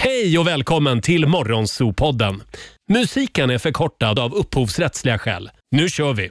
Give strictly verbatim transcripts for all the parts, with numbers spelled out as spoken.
Hej och välkommen till Morgonzoo-podden. Musiken är förkortad av upphovsrättsliga skäl. Nu kör vi!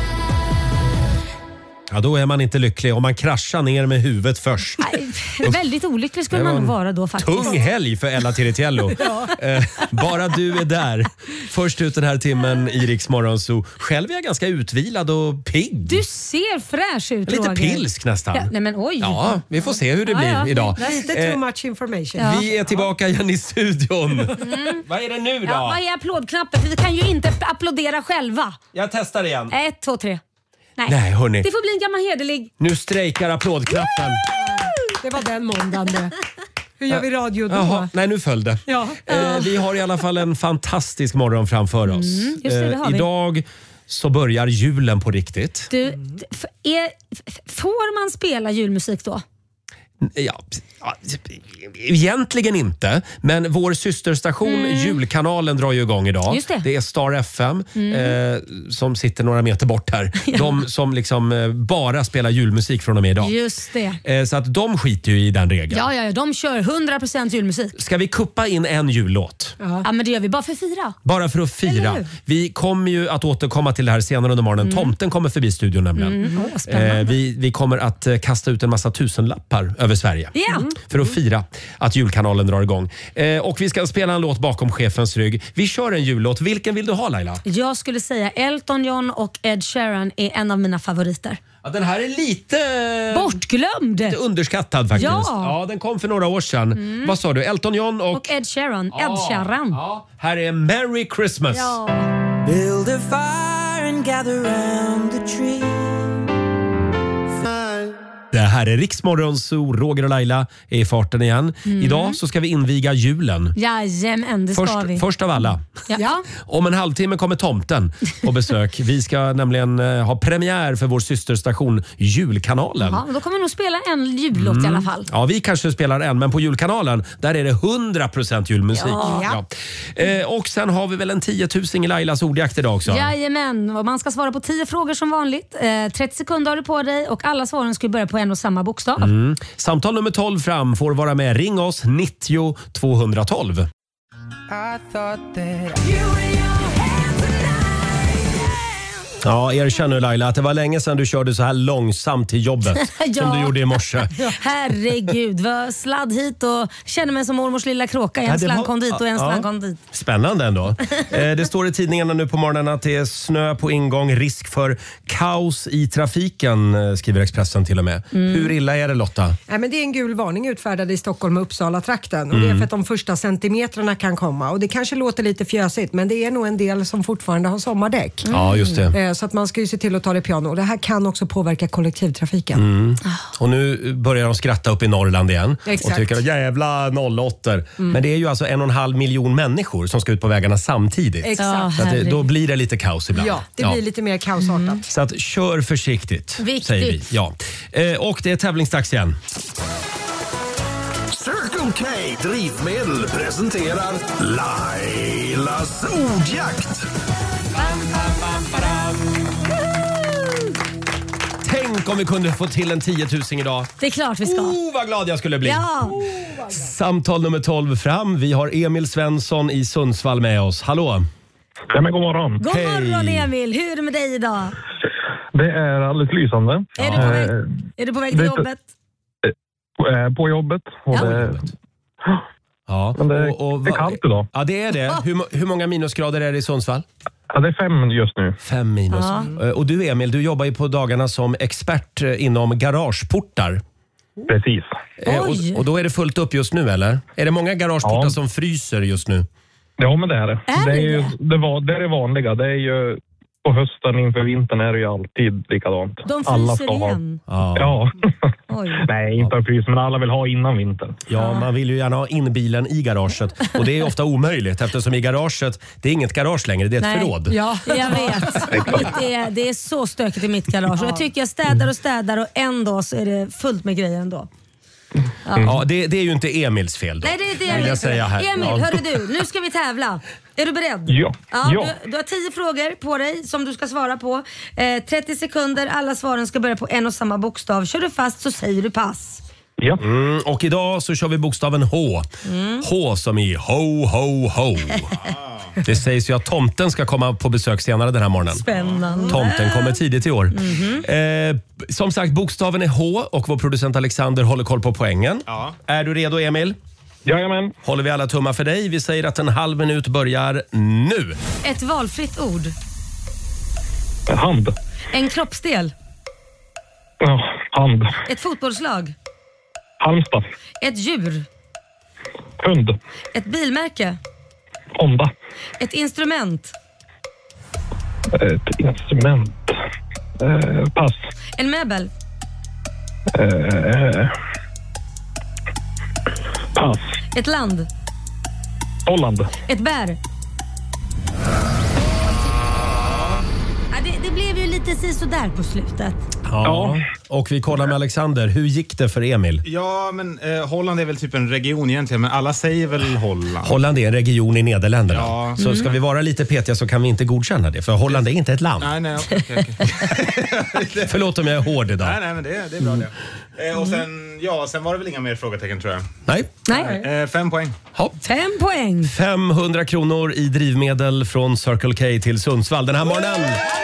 Ja, då är man inte lycklig om man kraschar ner med huvudet först. Nej, väldigt olycklig skulle man nog vara då faktiskt. Tung helg för Ella Tiritiello. Ja. eh, bara du är där. Först ut den här timmen i Riks Morgonzoo. Själv är jag ganska utvilad och pigg. Du ser fräsch ut, Lite Roger. pilsk nästan. Ja, nej men oj. Ja, vi får se hur det blir ja, ja. idag. That's inte too much information. Ja. Vi är tillbaka igen i studion. Mm. Vad är det nu då? Ja, vad är applådknappen? För vi kan ju inte applådera själva. Jag testar igen. Ett, två, tre. Nej, Nej hörni. det får bli en gammal hederlig. Nu strejkar applådknappen. Det var den måndagen det. Hur gör vi radio då? Jaha, nej nu föll det. Ja. Eh, vi har i alla fall en fantastisk morgon framför oss. Mm, just det, det har vi. Idag så börjar julen på riktigt. Du, f- är, f- får man spela julmusik då? Ja, ja, egentligen inte, men vår systerstation Mm. Julkanalen drar ju igång idag. Just det. Det är Star F M eh, som sitter några meter bort här. Ja. De som liksom eh, bara spelar julmusik från och med idag. Just det. Eh, så att de skiter ju i den regeln. Ja, ja, ja, de kör hundra procent julmusik. Ska vi kuppa in en jullåt? Ja. ja, men det gör vi bara för fyra. Bara för att fira. Eller hur? Vi kommer ju att återkomma till det här senare under morgonen. Tomten kommer förbi studion nämligen. Mm. Åh, spännande. Eh, vi, vi kommer att eh, kasta ut en massa tusenlappar över Sverige. Ja. Mm. För att fira att julkanalen drar igång. Eh, och vi ska spela en låt bakom chefens rygg. Vi kör en jullåt. Vilken vill du ha, Laila? Jag skulle säga Elton John och Ed Sheeran är en av mina favoriter. Ja, den här är lite... Bortglömd! Lite underskattad faktiskt. Ja. Ja, den kom för några år sedan. Mm. Vad sa du? Elton John och... Och Ed Sheeran. Ed Ja, Sheeran. ja. Här är Merry Christmas. Ja. Build a fire and gather round the tree. Det här är Riks Morgonzoo. Roger och Laila är i farten igen. Mm. Idag så ska vi inviga julen. Jajamän, det ska Först, vi. först av alla. Ja. Ja. Om en halvtimme kommer tomten på besök. Vi ska nämligen eh, ha premiär för vår systerstation Julkanalen. Ja, då kommer vi nog spela en jullåt i alla fall. Ja, vi kanske spelar en, men på Julkanalen där är det hundra procent julmusik. Ja. Ja. Eh, och sen har vi väl en tiotusen i Lailas ordjakt idag också. Jajamän, och man ska svara på tio frågor som vanligt. Eh, trettio sekunder har du på dig och alla svaren ska börja på en och samma bokstav. Mm. Samtal nummer tolv fram får vara med. Ring oss nittio tvåhundratolv. I thought that Ja, erkänn nu Laila att det var länge sedan du körde så här långsamt till jobbet Ja. som du gjorde i morse. Herregud, vad sladd hit och känner mig som mormors lilla kråka. En Ja, det slang var- kom dit och en ja. slang kom dit. Spännande ändå. Eh, det står i tidningarna nu på morgonen att det är snö på ingång, risk för kaos i trafiken, eh, skriver Expressen till och med. Mm. Hur illa är det, Lotta? Nej, men det är en gul varning utfärdad i Stockholm och Uppsala-trakten. Och det är för att de första centimetrarna kan komma. Och det kanske låter lite fjösigt, men det är nog en del som fortfarande har sommardäck. Ja, just det. Eh, Så att man ska ju se till att ta det piano. Och det här kan också påverka kollektivtrafiken. Mm. Och nu börjar de skratta upp i Norrland igen. Exakt. Och tycker jävla noll åtta. Men det är ju alltså en och en halv miljon människor som ska ut på vägarna samtidigt. Exakt. Så att det, då blir det lite kaos ibland. Ja, det blir lite mer kaosartat. Så att kör försiktigt, Viktigt. säger vi. Ja. Eh, och det är tävlingsdags igen. Circle K Drivmedel presenterar Lailas ordjakt. Tänk om vi kunde få till en tiotusen idag. Det är klart vi ska. Oh, vad glad jag skulle bli. Ja. Samtal nummer tolv fram. Vi har Emil Svensson i Sundsvall med oss. Hallå! Ja, men god morgon. God Hej. morgon Emil, hur är det med dig idag? Det är alldeles lysande. Är, du, på väg, Eh, är du på väg till det- jobbet? eh, På jobbet. Och Ja. det, Ja. men det, och, och, det är kallt idag. Ja, det är det. Hur, mo- hur många minusgrader är det i Sundsvall? Ja, det är fem just nu. Fem minus. Ja. Eh, Och du Emil, du jobbar ju på dagarna som expert eh, inom garageportar. Precis. Eh, Oj. Och, och då är det fullt upp just nu, eller? Är det många garageportar Ja. som fryser just nu? Ja, men det är det. Är det, är det ju, det? det, var, det är det vanliga. Det är ju på hösten inför vintern är det ju alltid likadant. De Alla fryser ska ha. igen. Ja. Ja. Oj. Nej, inte av frys, men alla vill ha innan vintern. Ja, man vill ju gärna ha in bilen i garaget. Och det är ofta omöjligt eftersom i garaget, det är inget garage längre, det är ett Nej. förråd. Ja, jag vet. Det är, det är så stökigt i mitt garage. Och jag tycker jag städar och städar och en dag så är det fullt med grejer ändå. Ja, det, det är ju inte Emils fel då. Nej, det är det vill jag jag vet. säga här. Emil, Ja. hörru du, nu ska vi tävla. Är du beredd? Ja. ja, Ja. Du, du har tio frågor på dig som du ska svara på. Eh, trettio sekunder, alla svaren ska börja på en och samma bokstav. Kör du fast så säger du pass. Ja. Mm, och idag så kör vi bokstaven H. Mm. H som i ho, ho, ho. Det sägs ju att tomten ska komma på besök senare den här morgonen. Spännande. Tomten kommer tidigt i år. Mm-hmm. Eh, som sagt, bokstaven är H och vår producent Alexander håller koll på poängen. Ja. Är du redo, Emil? Jajamän. Håller vi alla tummar för dig. Vi säger att en halv minut börjar nu. Ett valfritt ord. Hand. En kroppsdel. Ja, hand. Ett fotbollslag. Halmstad. Ett djur. Hund. Ett bilmärke. Honda. Ett instrument. Ett instrument. Eh, pass. En möbel. Eh, pass. Ett land. Holland. Ett bär. Ja, det, det blev ju lite sisådär på slutet. Ja. Och vi kollar med Alexander. Hur gick det för Emil? Ja, men eh, Holland är väl typ en region egentligen, men alla säger väl Holland. Holland är en region i Nederländerna. Ja. Så ska vi vara lite petiga så kan vi inte godkänna det. För Holland är inte ett land. Nej, nej, okej, okej, okej. Förlåt om jag är hård idag. Nej, nej, men det, det är bra det. Eh, och sen, ja, sen var det väl inga mer frågetecken tror jag. Nej. Nej. Eh, fem poäng. Hopp. Fem poäng. femhundra kronor i drivmedel från Circle K till Sundsvall den här morgonen.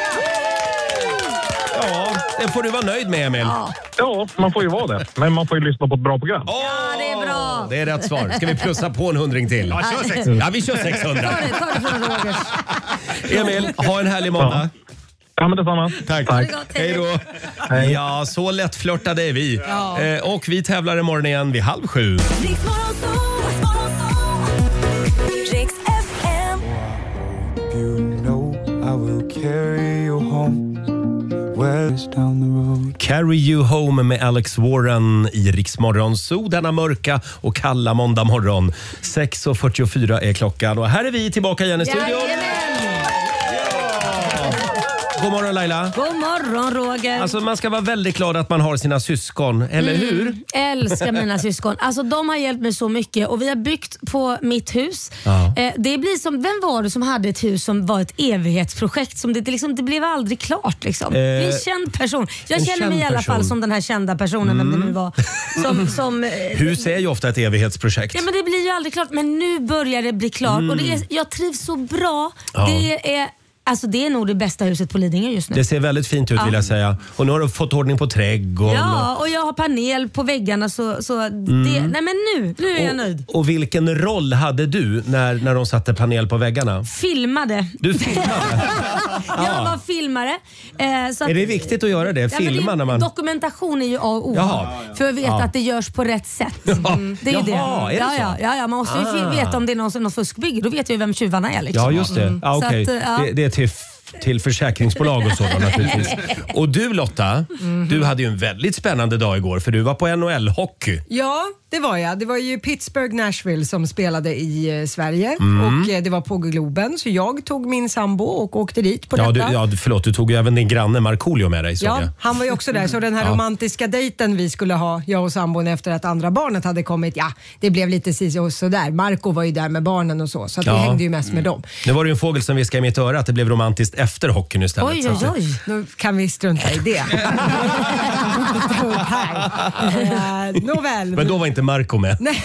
Ja, det får du vara nöjd med, Emil. Ja. Ja, man får ju vara det. Men man får ju lyssna på ett bra program. Oh, Ja, det är bra. Det är rätt svar. Ska vi plussa på en hundring till? Ja, kör sexhundra. Ja, vi kör sexhundra. Ta det, ta det från Rogers. Emil, ha en härlig måndag. Ja, men detsamma. Tack. Ha det gott, hej. Hej då. Ja, så lätt flörtade är vi. Ja. Eh, och vi tävlar imorgon igen vid halv sju. Riks F M. You know I will carry you home. West down the road. Carry You Home med Alex Warren i Riks Morgonzoo denna mörka och kalla måndag morgon. sex och fyrtiofyra är klockan och här är vi tillbaka igen i studion. God morgon Laila. God morgon Roger. Alltså man ska vara väldigt glad att man har sina syskon, eller Mm. hur? Älskar mina syskon. Alltså de har hjälpt mig så mycket och vi har byggt på mitt hus. Ja. Eh, det blir som, vem var det som hade ett hus som var ett evighetsprojekt som det, det, liksom, det blev aldrig klart liksom. Eh, det är en känd person. Jag en känner mig känd i alla person. fall som den här kända personen, mm. vem det nu var. Som, som, eh, Hus är ju ofta ett evighetsprojekt. Ja, men det blir ju aldrig klart, men nu börjar det bli klart Mm. och det är, jag trivs så bra. Ja. Det är Alltså det är nog det bästa huset på Lidingö just nu. Det ser väldigt fint ut Ja. vill jag säga. Och nu har du fått ordning på trädgården. Ja, och jag har panel på väggarna så, så det, nej men nu, nu är jag nöjd. Och vilken roll hade du när, när de satte panel på väggarna? Filmade. Du filmade? Jag var filmare. Eh, så att, Är det viktigt att göra det? Ja, men Filma det, när man... Dokumentation är ju A och O. Jaha. För att veta Ja. att det görs på rätt sätt. Mm. Det är ju Jaha, det. är det ja, så? ja, ja, ja, man måste ju Ah. veta om det är någon, någon fuskbygge. Då vet jag ju vem tjuvarna är. Liksom. Ja, just det. Mm. Ja, Så okej. att, ja. det, det är till, till försäkringsbolag och så då, naturligtvis. Och du Lotta, du hade ju en väldigt spännande dag igår för du var på N H L-hockey. Ja, det var jag. Det var ju Pittsburgh Nashville som spelade i eh, Sverige Mm. och eh, det var på Globen. Så jag tog min sambo och åkte dit på Ja, detta. du, ja, förlåt, du tog ju även din granne Markoolio med dig, såg Ja, jag. han var ju också där. Så den här Ja. romantiska dejten vi skulle ha, jag och sambon efter att andra barnet hade kommit, ja, det blev lite si och sådär. Marco var ju där med barnen och så, så att vi Ja. hängde ju mest med dem. Nu var det ju en fågel som viskade i mitt öra att det blev romantiskt efter hockeyn istället. Oj, Så oj, att- oj. Nu kan vi strunta i det. Ta upp här. Eh, nåväl. Men då var inte Marco med. Nej.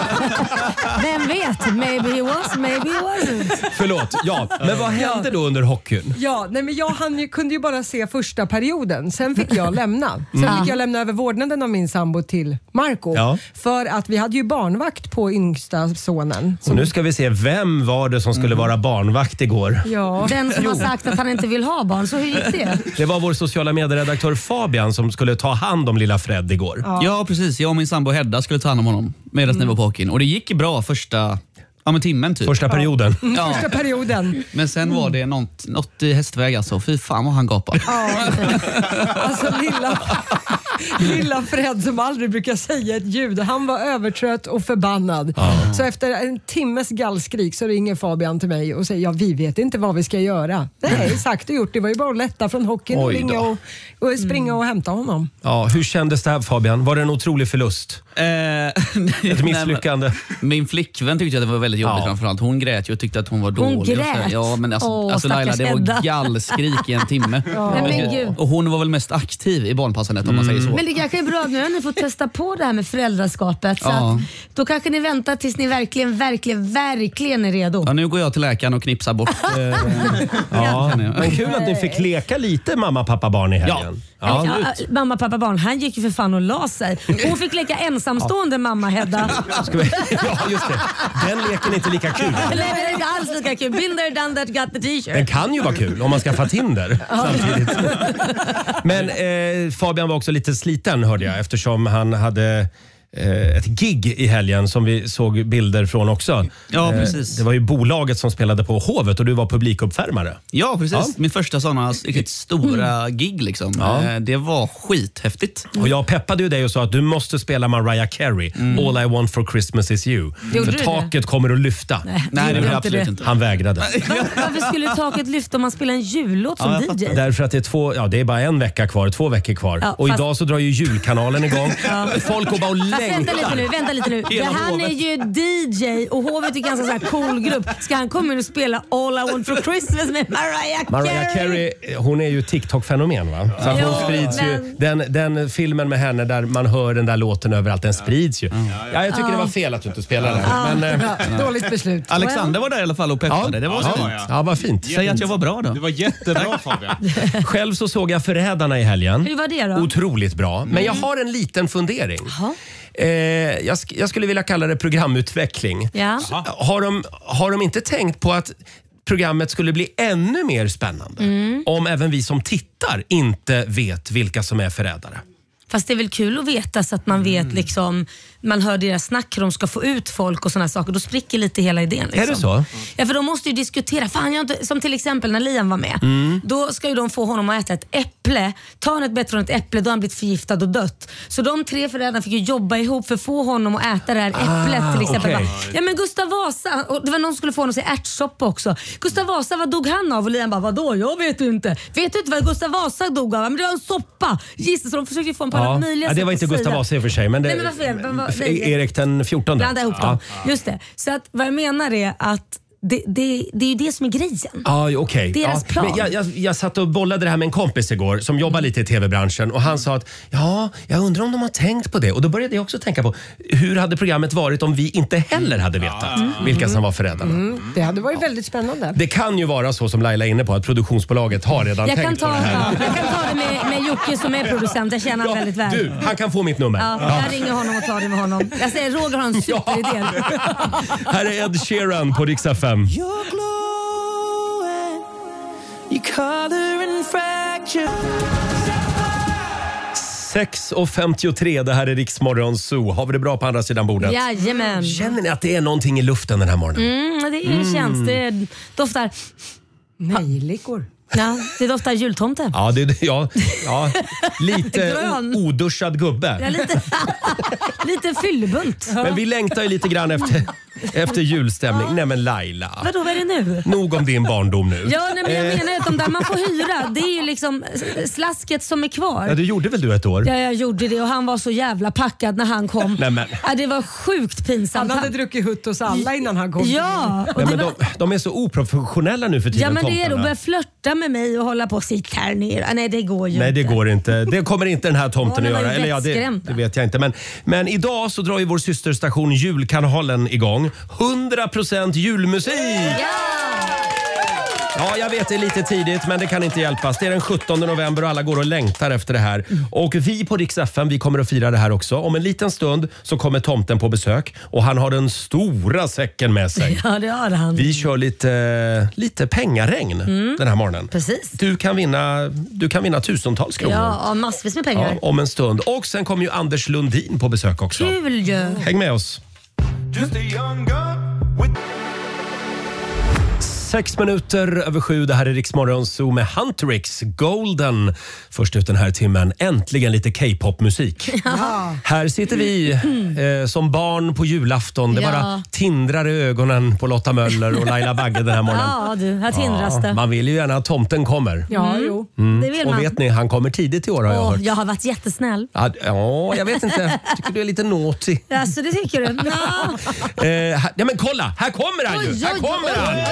Vem vet? Maybe he was, maybe he wasn't. Förlåt. Ja, men vad hände då under hockeyn? Ja, nej men jag hann ju, kunde ju bara se första perioden. Sen fick jag lämna. Sen Mm. fick jag lämna över vårdnaden av min sambo till Marco. Ja. För att vi hade ju barnvakt på yngsta sonen. Och nu ska vi se, vem var det som skulle vara barnvakt igår? Ja. Den som har sagt att han inte vill ha barn, så hur gick det? Det var vår sociala medieredaktör Fabian som skulle ta hand om lilla Fred igår. Ja, precis. Jag och min sambo Hedda skulle ta hand om honom medan ni var på hockeyn. Och det gick bra första ja, men timmen typ. Första perioden. Ja. Första perioden. Men sen var det något, något i hästväg alltså. Fy fan vad han gapade. Ja. Alltså lilla, lilla Fred som aldrig brukar säga ett ljud. Han var övertrött och förbannad. Ja. Så efter en timmes gallskrik så ringer Fabian till mig och säger ja, vi vet inte vad vi ska göra. Nej, sagt och gjort. Det var ju bara att lätta från hockeyn och, Oj ringa då. och, och springa och hämta honom. Ja, hur kändes det här Fabian? Var det en otrolig förlust? Ett misslyckande? Min flickvän tyckte att det var väldigt jobbigt Ja. framförallt. Hon grät ju och tyckte att hon var dålig. och så här. grät? Ja, men alltså, Åh, alltså Laila, det stackars Edda. var gallskrik i en timme. Nej, men gud. Och hon var väl mest aktiv i barnpassandet om man säger så. Men det kanske är bra, nu har ni fått testa på det här med föräldraskapet. Så Ja. att, då kanske ni väntar tills ni verkligen, verkligen, verkligen är redo. Ja, nu går jag till läkaren och knipsar bort. Eh, Ja, känner jag. men kul att ni fick leka lite mamma, pappa, barn i helgen. Ja. Ja, mamma, pappa, barn, han gick ju för fan och la sig. Hon fick leka ensamstående mamma Hedda. Ska vi, ja, just det. Den leken är inte lika kul. Nej, det är inte alls lika kul. Been there, done that, got the t-shirt. Den kan ju vara kul om man ska få Tinder samtidigt. Men eh, Fabian var också lite sliten hörde jag eftersom han hade eh, ett gig i helgen som vi såg bilder från också. Ja, Eh, precis. Det var ju bolaget som spelade på Hovet och du var publikuppvärmare. Ja, precis. Ja. Min första sådana riktigt stora gig. Liksom. Ja. Eh, Det var skithäftigt. Och jag peppade ju dig och sa att du måste spela Mariah Carey. All I want for Christmas is you. Gjorde För du det? taket kommer att lyfta. Nej, Nej, det gjorde var inte absolut det. inte. Han vägrade. Var, varför skulle taket lyfta om man spelar en jullåt som Ja, jag D J? Därför att det är två, ja det är bara en vecka kvar, två veckor kvar. Ja, och fast- idag så drar ju julkanalen igång. Folk går bara och Fast vänta lite längtar. nu, vänta lite nu. Det, Hela han är Hovet. ju D J och Hovet är en ganska så här cool grupp. Ska han komma in och spela All I want for Christmas med Mariah Carey? Mariah Carey, hon är ju TikTok-fenomen va? Så att hon Jo, sprids men- ju. Den, den filmen med henne där man hör den där låten överallt, den sprids ju. Ja, jag tycker det var fel att du inte spelade den. Men, eh, Bra, dåligt beslut. Alexander var där i alla fall och peppade. Det var Ja, fint. ja. ja, vad fint. Säg att jag var bra då. Det var jättebra Fabian. Själv så såg jag Förrädarna i helgen. Hur var det då? Otroligt bra. Men jag har en liten fundering. Eh, jag, sk- jag skulle vilja kalla det programutveckling. Ja. Har de, har de inte tänkt på att programmet skulle bli ännu mer spännande om även vi som tittar inte vet vilka som är förrädare? Fast det är väl kul att veta så att man vet liksom, man hör deras snack hur de ska få ut folk och såna saker. Då spricker lite hela idén. Liksom. Är det så? Ja, för de måste ju diskutera. Fan, jag inte, som till exempel när Liam var med. Då ska ju de få honom att äta ett äpple. Tar han ett bett från ett äpple, då har han blivit förgiftad och dött. Så de tre föräldrarna fick ju jobba ihop för att få honom att äta det här äpplet till exempel. okej. Bara, ja men Gustav Vasa, och det var någon som skulle få honom att säga ärtsoppa också. Gustav Vasa, vad dog han av? Och Liam bara, vadå? Jag vet ju inte. Vet du inte vad Gustav Vasa dog av? Men det var en soppa. Gissa, så de försökte ju få en på alla möjliga Ja, det var sätt inte att Gustav säga. Vasa i och för sig. Men det, Nej, men vad fel. Men vad- nej. Erik den fjortonde. Blanda ihop dem. Just det. Så att, vad jag menar är att det, det, det är ju det som är grejen. Ja, okej. Deras ja. plan. Men jag, jag, jag satt och bollade det här med en kompis igår som jobbar lite i tv-branschen och han sa att ja, jag undrar om de har tänkt på det. Och då började jag också tänka på hur hade programmet varit om vi inte heller hade vetat vilka som var förrädarna. Mm, det hade varit väldigt spännande. Det kan ju vara så som Laila är inne på att produktionsbolaget har redan Jag kan, tänkt ta, på det här. ja, jag kan ta det med, med Jocke som är producent. Jag känner honom väldigt väl. Du, han kan få mitt nummer. Ja, jag ringer honom och tar det med honom. Jag säger Roger har en superidé. Här är Ed Sheeran på Rix F M. You're glowing, your color and fracture. sex och femtiotre, det här är Rix Morgon Zoo. Har vi det bra på andra sidan bordet? Jajamän. Känner ni att det är någonting i luften den här morgonen? Mm, det är, känns. Det doftar... Nejlikor. Ja, det doftar jultomte. Ja, det, ja, ja lite Grön. o- oduschad gubbe. Ja, lite, lite fyllebunt. Men vi längtar ju lite grann efter, efter julstämning. Nej men Laila, Vadå, vad är det nu? nog om din barndom nu. Ja, nej, men jag Eh, menar att de där man får hyra, det är ju liksom slasket som är kvar. Ja, det gjorde väl du ett år? Ja, jag gjorde det och han var så jävla packad när han kom. Nej, men. Ja, det var sjukt pinsamt. Han hade druckit hutt hos alla innan han kom. Ja, och Nej, det men var... de, de är så oprofessionella nu för tiden, Ja, men det är tomtarna. att börja flörta med mig och hålla på och sitta här nere. Ah, nej, det går ju Nej, det inte. går inte. Det kommer inte den här tomten Ja, att de var göra. ju Eller ja, det, vettskrämda. det vet jag inte. Men, men idag så drar ju vår systerstation Julkanalen igång. hundra procent julmusik! Ja, jag vet det är lite tidigt men det kan inte hjälpas. Det är den sjuttonde november och alla går och längtar efter det här. Och vi på Rix F M, vi kommer att fira det här också. Om en liten stund så kommer tomten på besök och han har den stora säcken med sig. Ja, det har han. Vi kör lite, lite pengaregn den här morgonen. Precis. Du kan vinna, du kan vinna tusentals kronor. Ja, massvis med pengar. Ja, om en stund. Och sen kommer ju Anders Lundin på besök också. Kul ju. Häng med oss. Just a young gun with Sex minuter över sju. Det här är Rix Morgon Zoo med Huntrix Golden. Först ut den här timmen. Äntligen lite K-pop-musik. Ja. Här sitter vi eh, som barn på julafton. Det Ja. bara tindrar i ögonen på Lotta Möller och Laila Bagge den här morgonen. Ja du, här tindras det. Man vill ju gärna att tomten kommer. Ja, jo. Det vill Och man. vet ni, han kommer tidigt i år har jag Åh, hört. jag har varit jättesnäll. Ja, ja, jag vet inte. Tycker du är lite naughty. Alltså det tycker du? Ja. Eh, här, ja, men kolla, här kommer han ju! Oj, Här oj, kommer oj. han!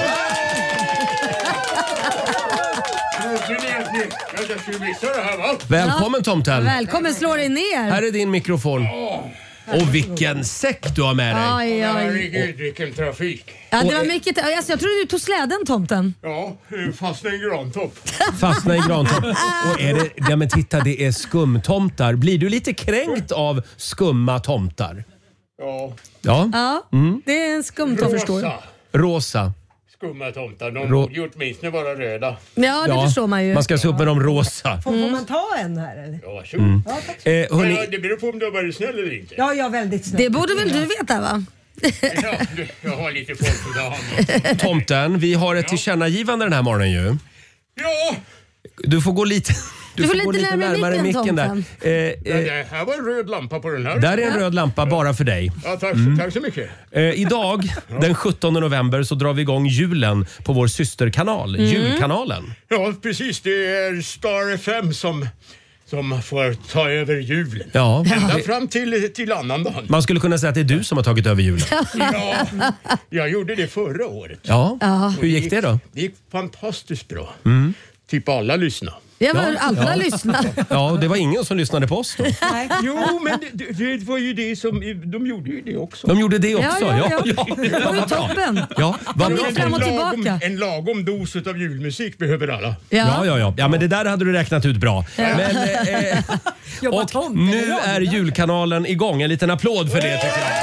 Välkommen tomten. Välkommen, slå dig ner. Här är din mikrofon. Och vilken säck du har med dig. Oj, oj. Vilken trafik. Ja, det var mycket. Alltså, jag trodde du tog släden, tomten. Ja, fastna i grantopp. Fastna i grantopp. Och är det, ja, men titta, det är skumtomtar. Blir du lite kränkt av skumma tomtar? Ja. Ja, Ja, Mm. det är en skumtomte. Rosa. rosa. Skumma tomtar. De Rå- borde gjort minst nu bara röda. Ja, det förstår man ju. Man ska se upp med de rosa. Får, får man ta en här eller? Ja, varsågod. Mm. Ja, tack. Eh, hörni, Ja, det beror på om du har varit snäll eller inte. Ja, jag är väldigt snäll. Det borde väl du veta, va? Ja, du, jag har lite folk idag. tomten, vi har ett tillkännagivande den här morgonen ju. Ja! Du får gå lite, du Du får får gå lite lite närmare närmare micken, micken där. tomten. Eh, Ja, eh, det här var en röd lampa på den här. där är en röd lampa bara för dig. Ja, tack, tack så mycket. Eh, idag, den sjuttonde november, så drar vi igång julen på vår systerkanal, Julkanalen. Ja, precis. Det är Star F M som, som får ta över julen. Ja, Ända fram till, till annandagen. man skulle kunna säga att det är du som har tagit över julen. Ja, jag gjorde det förra året. Ja, hur gick det då? Det gick fantastiskt bra. Typ alla lyssnade. Jag var Ja, alla ja. lyssnar. Ja, det var ingen som lyssnade på oss då. Jo, men det, det, det var ju det som... De gjorde ju det också. De gjorde det också. Ja, ja, ja. ja, Det var ju toppen. ja, vad Ja, bra. men fram och en, lagom, tillbaka. en lagom dos av julmusik behöver alla. Ja, ja, ja. Ja, men det där hade du räknat ut bra. Men, eh, Jobba och tomten nu idag. är julkanalen igång. En liten applåd för det tycker jag.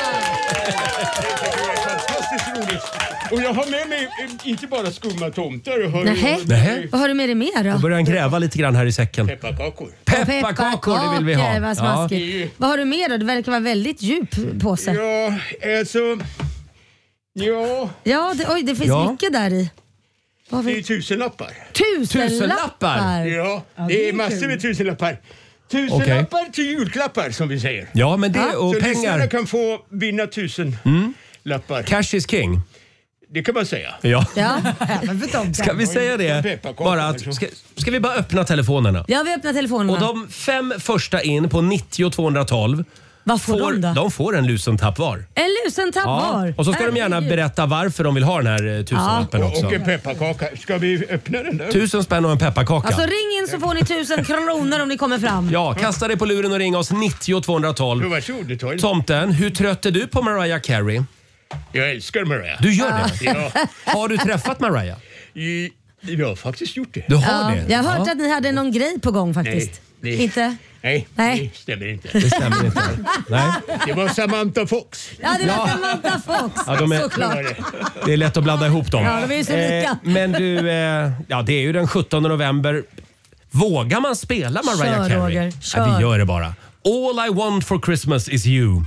Fantastiskt roligt. Och jag har med mig eh, inte bara skumma tomtar. Jag har ju- Nähä. Nähä. Vad har du med dig mer Då då? börjar han gräva lite grann här i säcken. Pepparkakor. Pepparkakor, det vill vi ha. Vad Ja. smaskigt. Vad har du mer då? Det verkar vara väldigt djup påse. Ja, alltså... Ja, Ja, det, oj, det finns Ja. mycket där i. Vad har det är vi? tusenlappar. Tusenlappar. Ja, det det är är massor kul. med tusenlappar. Tusenlappar till julklappar som vi säger. Ja, men det och Så lyssnarna pengar. kan få vinna tusen lappar. Cash is king. Det kan man säga. Ja. Ja. Även för tomten. Ska vi säga det? Pepparkakor Bara att, också. ska, ska vi bara öppna telefonerna? ja, vi öppnar telefonerna. Och de fem första in på nittio tvåhundratolv Vad får, får, de då? de får en lussentapp var. En lusentapp var. Och så ska de gärna Herregud. berätta varför de vill ha den här eh, tusenlappen också. Och en pepparkaka. Ska vi öppna den där? Tusen spänn och en pepparkaka. Alltså ring in så får ni tusen kronor om ni kommer fram. Ja, kasta dig på luren och ring oss nittio tvåhundratolv. Jo, varsågod, du tar det. Tomten, hur trött är du på Mariah Carey? Jag älskar Mariah. Du gör det? Ja, Har du träffat Mariah? i, jag har faktiskt gjort det. Du har Ja, det? jag har hört Ja. att ni hade någon grej på gång faktiskt. Nej, nej. Inte? Nej, Nej. det stämmer inte. Det stämmer inte. Nej. Det var Samantha Fox. Ja, det var Samantha Fox. Ja, de är- Såklart. Det var det. Det är lätt att blanda ihop dem. Ja, de är ju så lika. men du, eh, ja det är ju den sjuttonde november. Vågar man spela Mariah Kör, Carey? Roger, Ja, kör. vi gör det bara. All I want for Christmas is you.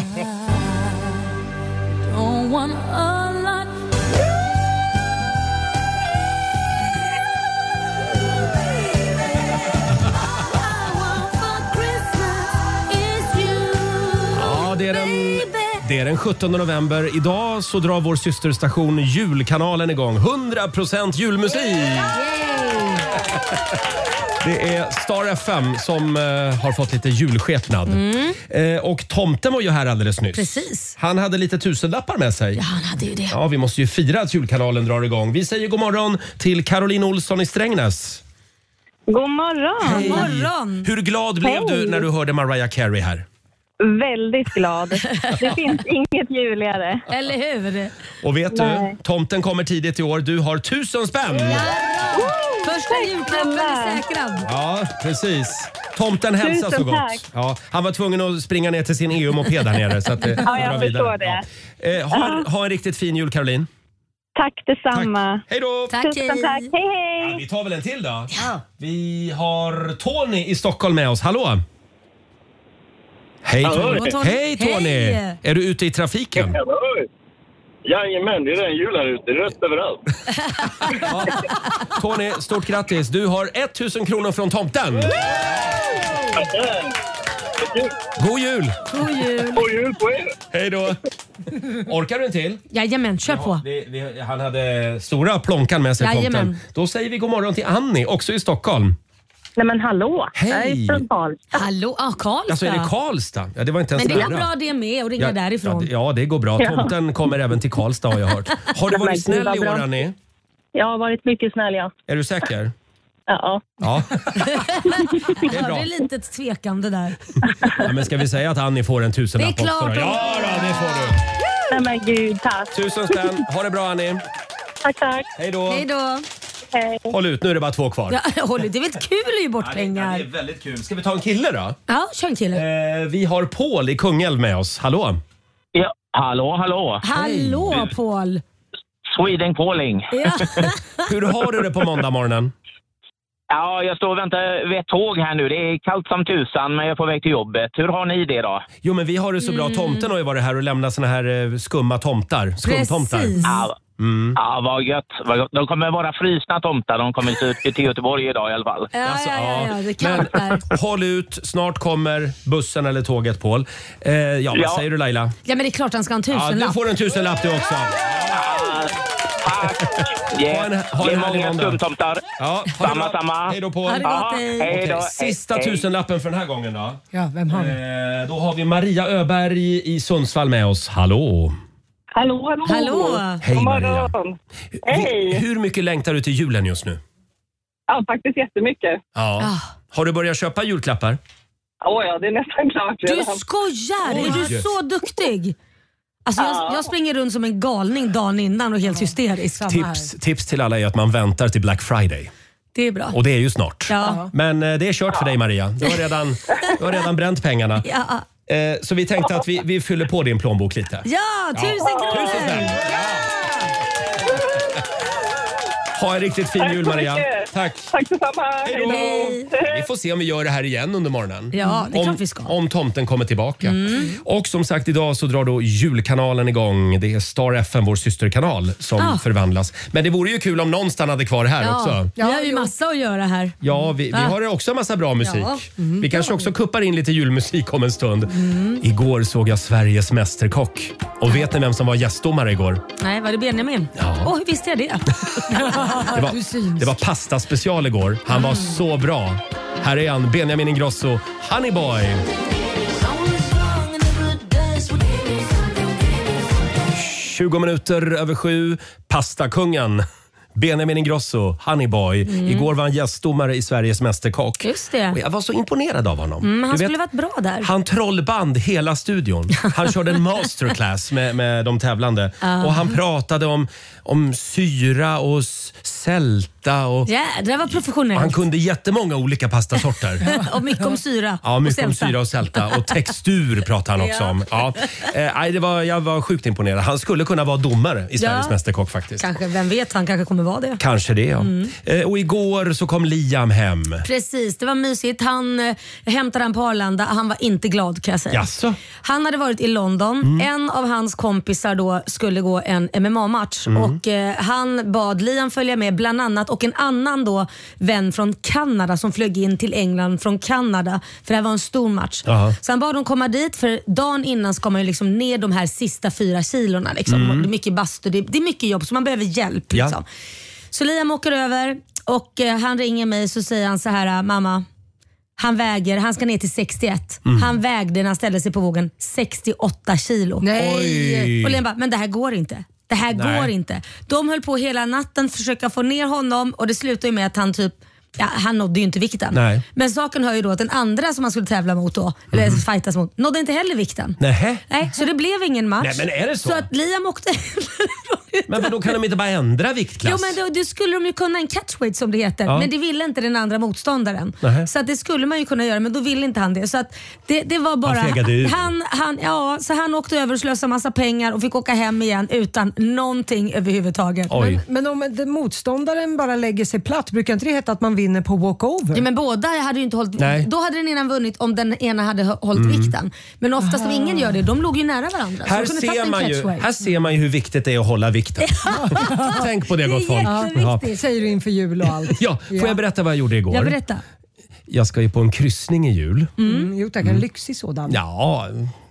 Don't want a lot. Ja, det är den, det är den sjuttonde november. Idag så drar vår systerstation Julkanalen igång. hundra procent julmusik! Det är Star F M som eh, har fått lite julskepnad. Eh, och tomten var ju här alldeles nyss. Precis. Han hade lite tusenlappar med sig. Ja, han hade ju det. Ja, vi måste ju fira att julkanalen drar igång. Vi säger god morgon till Caroline Olsson i Strängnäs. God morgon. God morgon. Hur glad blev Hej. du när du hörde Mariah Carey här? Väldigt glad. Det finns inget juligare. Eller hur? Och vet du, Nej. tomten kommer tidigt i år. Du har tusen spänn! Första julklappen är säkrad. Ja, precis. Tomten hälsar Tusen så gott. tack. Ja, han var tvungen att springa ner till sin E U-moped där nere. Så att, eh, Ja, jag dra förstår vidare. det. Ja. Eh, ha, ha en riktigt fin jul, Caroline. Tack detsamma. Hej då! Tack, Tusen hej. tack. Hej, hej. Vi tar väl en till då? Vi har Tony i Stockholm med oss. Hallå! Hej Tony! Hallå, Tony. Hej Tony! Hej. Är du ute i trafiken? Jajamän, det är en jul här ute. Det är rött överallt. Tony, stort grattis! Du har tusen kronor från tomten! God jul! God jul. God jul på er! Hej då! Orkar du en till? Jajamän, kör på. Vi, vi, han hade stora plånkan med sig, Jajamän. tomten. Då säger vi god morgon till Annie, också i Stockholm. Nej men hallå, Hej. jag är från Karlstad. Hallå, ah, Karlstad. Alltså är det Karlstad? Ja, det var inte ens Men det är nära. bra det med att ringa Ja, därifrån. Ja, det, ja, det går bra. Tomten kommer även till Karlstad har jag hört. Har du Men varit gud, snäll vad i år, bra. Annie? Jag har varit mycket snäll, ja. Är du säker? Ja. Ja. Det är bra. är lite ett tvekande där. Ja, men ska vi säga att Annie får en tusenlapp Det är också? klart. Då? Ja, då, det får du. Nej men gud, tack. Tusen spänn. Ha det bra, Annie. Tack, tack. Hej då. Hej då. Hej. Håll ut, nu är det bara två kvar. Ja, håll ut. Det är väl kul att ge bort pengar. Det är väldigt kul. Ska vi ta en kille då? Ja, kör en kille. Eh, vi har Paul i Kungälv med oss. Hallå? Ja, hallå, hallå. Hallå Paul. Sweden calling. Ja. Hur har du det på måndag morgonen? Ja, jag står och väntar vid ett tåg här nu. Det är kallt som tusan, men jag är på väg till jobbet. Hur har ni det då? Jo, men vi har det så bra. Mm. Tomten har ju varit här och lämnat såna här eh, skumma tomtar. Skumtomtar. Precis. Ja, Mm. ja vad, gött, vad gött. De kommer vara frysna tomtar. De kommer till, till Göteborg idag i alla fall. Ja, Alltså, ja, ja, ja, det Men kantar. håll ut, snart kommer bussen eller tåget, Paul. Eh, ja, vad Ja. säger du, Laila? Ja, men det är klart han ska ha en Ja, tusenlapp. du får en tusenlapp du också. Yeah. Ha en, ha det är en härlig många måndag. skumtomtar. Ja, ha det Samma, bra. samma. Hej då, Paul. Ha det gott, hej. hej då. Okej, sista Hej. tusenlappen för den här gången då. Ja, vem har vi? Eh, då har vi Maria Öberg i Sundsvall med oss. Hallå! Hallå, hallå. Hallå. Hej God Maria! morgon. Hur, Hej. hur mycket längtar du till julen just nu? Ja, faktiskt jättemycket. Ja. Ah. Har du börjat köpa julklappar? Åh ja, det är nästan klart Du redan. skojar! Är Oj. du så duktig? Alltså jag, Ja. jag springer runt som en galning dagen innan och helt hysterisk. Samma här. Tips, tips till alla är att man väntar till Black Friday. Det är bra. Och det är ju snart. Ja. Men eh, det är kört för dig Maria. Du har redan, du har redan bränt pengarna. Ja, Eh, så vi tänkte att vi, vi fyller på din plånbok lite. ja tusen kronor! Tusen spänn. Ha en riktigt fin Tack jul så Maria. mycket. Tack. Tack detsamma. Hej Hej då. då. Vi får se om vi gör det här igen under morgonen. Ja, det är om, klart vi ska. om tomten kommer tillbaka. Och som sagt, idag så drar då julkanalen igång. Det är Star F M, vår systerkanal, som Ah. förvandlas. Men det vore ju kul om någon stannade kvar här Ja, också. vi har ju massa att göra här. Ja, vi, vi Va? har också en massa bra musik. Ja. Vi kanske också kuppar in lite julmusik om en stund. Igår såg jag Sveriges Mästerkock. Och vet ni vem som var gästdomare igår? Nej, var det Benjamin? Ja. Åh, hur visste jag det? Det var, det var pasta special igår. Han var så bra. Här är han, Benjamin Ingrosso, Honey Boy. tjugo minuter över sju, Pastakungen. Benjamin Ingrosso, Honey Boy. Igår var han gästdomare i Sveriges Mästerkock. Just det. Och jag var så imponerad av honom. Mm, han Du vet, skulle varit bra där. han trollband hela studion. Han körde en masterclass med, med de tävlande. Ah. Och han pratade om, om syra och s- sälta. Och, Jädrar vad professionellt. och han kunde jättemånga olika pastasorter. Och mycket om syra. Ja, mycket och om sälta. syra och sälta. Och textur pratade han också Ja. om. Ja. Eh, nej, det var, jag var sjukt imponerad. Han skulle kunna vara domare i Sveriges Ja. Mästerkock faktiskt. Kanske, vem vet, han kanske kommer vara det. Kanske det, ja. Mm. Eh, och igår så kom Liam hem. Precis, det var mysigt. Han eh, hämtade han på Arlanda. Han var inte glad kan jag säga. Jaså? Han hade varit i London. En av hans kompisar då skulle gå en M M A-match och eh, han bad Liam följa med bland annat och en annan då vän från Kanada som flög in till England från Kanada för det här var en stor match. Jaha. Så han bad dem komma dit för dagen innan ska man ju liksom ner de här sista fyra kilorna. Liksom. Mm. Det är mycket bastu, det, det är mycket jobb så man behöver hjälp. Ja. Liksom. Så Liam åker över och eh, han ringer mig så säger han så här: mamma, han väger, han ska ner till sextioett. Mm. Han vägde när han ställde sig på vågen sextioåtta kilo. Nej. Oj. Och Liam bara, men det här går inte. Det här Nej. går inte. De höll på hela natten försöka få ner honom och det slutade ju med att han typ Ja, han nådde ju inte vikten. Nej. Men saken hör ju då att den andra som han skulle tävla mot då, eller Mhm. fightas mot, nådde inte heller vikten. Nähä? Nej, så det blev ingen match. Nej, men är det så? Så att Liam åkte... Men då kan de inte bara ändra viktklass? Jo men då, då skulle de ju kunna en catchweight som det heter. Ja. Men det ville inte den andra motståndaren. Nähä. Så att det skulle man ju kunna göra men då ville inte han det. Så att det, det var bara... Han fegade ur. han, han, ja, så han åkte över och slösade massa pengar och fick åka hem igen utan någonting överhuvudtaget. Oj. Men om det, motståndaren bara lägger sig platt, brukar inte det heta att man vinner på walkover? Ja, men båda hade ju inte hållit, Nej. då hade den ena vunnit om den ena hade hå- hållit Mm. vikten. Men oftast om ingen gör det, de låg ju nära varandra. Så Här de kunde tagit ser, en man ju, catchweight. här ser man ju hur viktigt det är att hålla vikten. Tänk på det, gott folk. Ja. Det säger du inför jul och allt. Ja, får jag berätta vad jag gjorde igår? Jag berätta. Jag ska ju på en kryssning i jul. Mm. Jo tack, en lyxig sådan. Ja,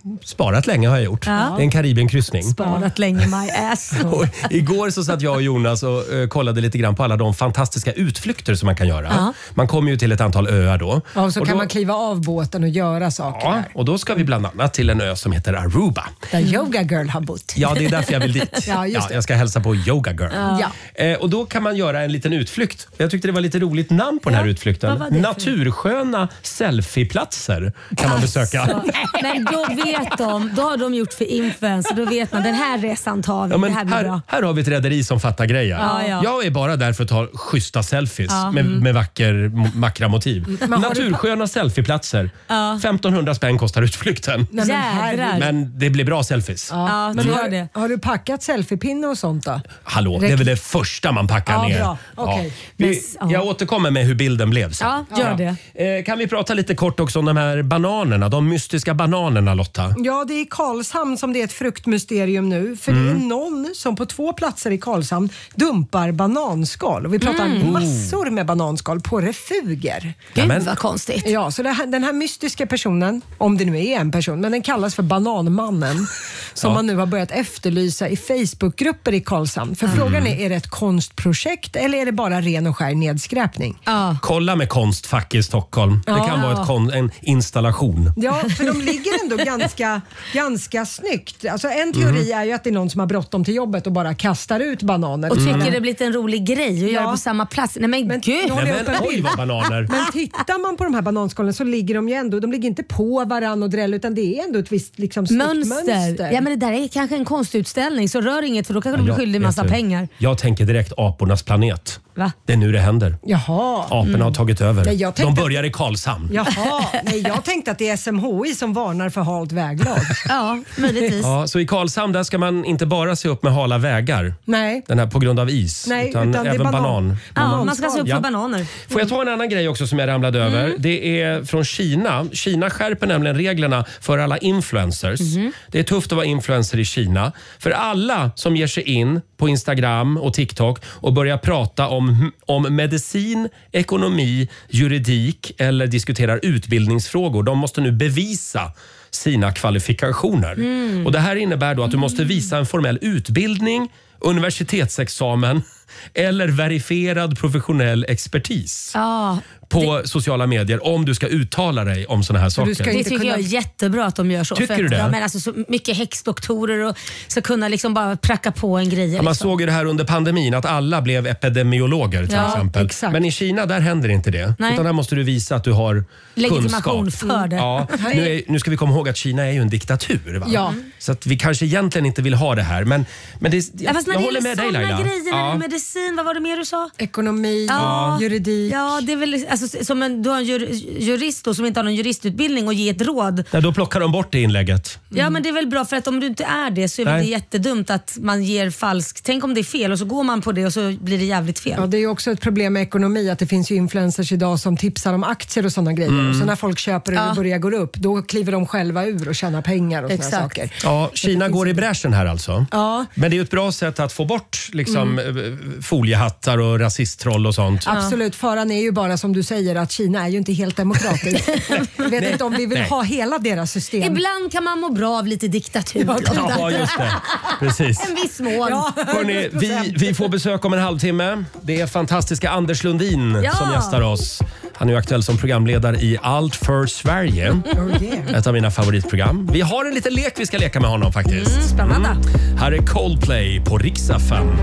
sparat länge har jag gjort. Ja. Det är en Karibienkryssning. Sparat länge, my ass. Och igår så satt jag och Jonas och uh, kollade lite grann på alla de fantastiska utflykter som man kan göra. Ja. Man kommer ju till ett antal öar då. Ja, och så och kan då, man kliva av båten och göra saker ja, där. och då ska vi bland annat till en ö som heter Aruba. Där Yoga Girl har bott. Ja, det är därför jag vill dit. Ja, just det. jag ska hälsa på Yoga Girl. Ja. Eh, och då kan man göra en liten utflykt. Jag tyckte det var lite roligt namn på den här utflykten. Vad var det för- Natursköna selfieplatser kan man besöka. Så, men då vet de, då har de gjort för influencer, då vet man den här resan tar vi, Ja, men det här blir här, bra. här har vi ett rederi som fattar grejer. Ja, ja. Jag är bara där för att ta schyssta selfies Ja. med, Mm. med vacker, m- vackra motiv. Men har du- Natursköna selfieplatser. Ja. femtonhundra spänn kostar utflykten. Nej, men Jädrar. Men det blir bra selfies. Ja, Men tror har, jag det. har du packat selfiepinne och sånt då? Hallå, det är väl det första man packar Ja, ner. bra. Okej. Vi, Men- ja. Jag återkommer med hur bilden blev sen. Ja, gör det. Eh, Kan vi prata lite kort också om de här bananerna, de mystiska bananerna, Lotta? Ja, det är i Karlshamn som det är ett fruktmysterium nu. För Mm. det är någon som på två platser i Karlshamn dumpar bananskal. Och vi pratar Mm. massor med bananskal på refuger. Gud men- vad konstigt. Ja, så det här, den här mystiska personen, om det nu är en person, men den kallas för Bananmannen, som Ja. man nu har börjat efterlysa i Facebookgrupper i Karlshamn. För frågan är, är det ett konstprojekt eller är det bara ren och skär nedskräpning? Ja. Kolla med Konstfack i Stockholm. Det Ja. kan vara ett kon- en installation. Ja, för de ligger ändå ganska, ganska snyggt. Alltså en teori är ju att det är någon som har bråttom till jobbet och bara kastar ut bananer. Och tycker Mm. det blivit en rolig grej att Ja. göra på samma plats. Nej men, Men- gud. Nu håller Nej, jag upp men en oj bild. vad bananer. Men tittar man på de här bananskalen så ligger de ju ändå, de ligger inte på varann och dräll, utan det är ändå ett visst liksom, snyggt Mönster. mönster. Ja men det där är kanske en konstutställning, så rör inget för då kanske de blir Ja, skyldiga vet massa du, pengar. Jag tänker direkt apornas planet. Va? Det är nu det händer. Jaha. Aporna har tagit över. Nej, jag De tänkte- börjar i Karlshamn. Jaha, nej jag tänkte att det är S M H I som varnar för halt väglag. Ja, möjligtvis. Ja, så i Karlshamn där ska man inte bara se upp med hala vägar Nej. den här, på grund av is, Nej, utan, utan det är även banan. banan. Ja, man ska se upp Ja. för bananer. Får jag ta en annan grej också som jag ramlade över? Mm. Det är från Kina. Kina skärper nämligen reglerna för alla influencers. Mhm. Det är tufft att vara influencer i Kina. För alla som ger sig in på Instagram och TikTok och börjar prata om, om medicin, ekonomi, juridik eller diskuterar utbildningsfrågor, de måste nu bevisa sina kvalifikationer. Mm. Och det här innebär då att du måste visa en formell utbildning, universitetsexamen eller verifierad professionell expertis Ja, på sociala medier om du ska uttala dig om såna här saker. ska det inte tycker kunna- jag är jättebra att de gör så. Tycker för du det? Ja, men alltså, så mycket häxdoktorer och ska kunna liksom bara pracka på en grej. Ja, man liksom. såg ju det här under pandemin att alla blev epidemiologer till Ja, exempel. exakt. Men i Kina där händer inte det. Nej. Utan där måste du visa att du har Legitimation kunskap. för det. Ja, nu, är, nu ska vi komma ihåg att Kina är ju en diktatur. Va? Ja. Så att vi kanske egentligen inte vill ha det här. Men, men det, Ja, jag, fast när jag det håller gäller med dig såna Laila. grejer, när det Ja. är medicin, vad var det mer du sa? Ekonomi, Ja. juridik. Ja, det är väl alltså, som en, du har en jur, jurist då, som inte har någon juristutbildning och ge ett råd. Nej, då plockar de bort det inlägget. Ja, men det är väl bra, för att om du inte är det så är väl Nej. det jättedumt att man ger falskt. Tänk om det är fel och så går man på det och så blir det jävligt fel. Ja, det är ju också ett problem med ekonomi att det finns ju influencers idag som tipsar om aktier och sådana grejer. Mm. Och så när folk köper och Ja. det börjar gå upp, då kliver de själva ur och tjänar pengar och sådana Exakt. saker. Ja, Kina går i bräschen här alltså. Ja. Men det är ju ett bra sätt att få bort liksom, eh, foliehattar och rasisttroll och sånt. Absolut, faran är ju bara som du säger att Kina är ju inte helt demokratiskt. Jag vet inte om vi vill Nej. ha hela deras system. Ibland kan man må bra av lite diktatur. Ja, just det. Precis. En viss mån. Ja. Hörrni, vi, vi får besök om en halvtimme. Det är fantastiska Anders Lundin Ja. som gästar oss. Han är ju aktuell som programledare i Allt för Sverige. Oh, yeah. Ett av mina favoritprogram. Vi har en liten lek vi ska leka med honom faktiskt. Mm, spännande. Här är Coldplay på Rix F M.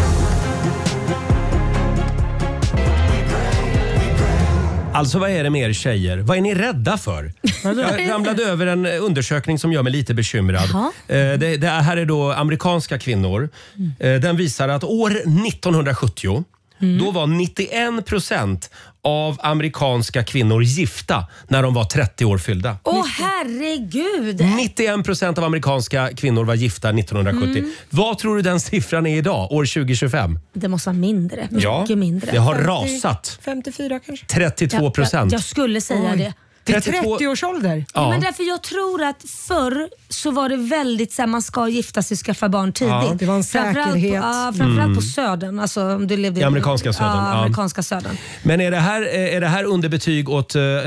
Alltså vad är det med er tjejer? Vad är ni rädda för? Jag ramlade över en undersökning som gör mig lite bekymrad. Jaha. Eh, Det, det här är då amerikanska kvinnor. Eh, Den visar att år nittonhundrasjuttio då var nittioen procent av amerikanska kvinnor gifta när de var trettio år fyllda. Åh herregud! nittioen procent av amerikanska kvinnor var gifta nittonhundrasjuttio. Mm. Vad tror du den siffran är idag, år tjugo tjugofem? Det måste vara mindre. Mycket Ja, mindre. det har rasat. femtiofyra kanske? trettiotvå procent. Jag, jag skulle säga Oj. det. Vid trettiotvå trettio års ålder? Ja. Men därför jag tror att förr så var det väldigt så här, man ska gifta sig och skaffa barn tidigt. Ja, det var en Framförallt på, säkerhet. ja, framförallt på södern. Alltså, om du levde I amerikanska södern, Ja, ja. amerikanska södern. Men är det här, är det här underbetyg åt uh,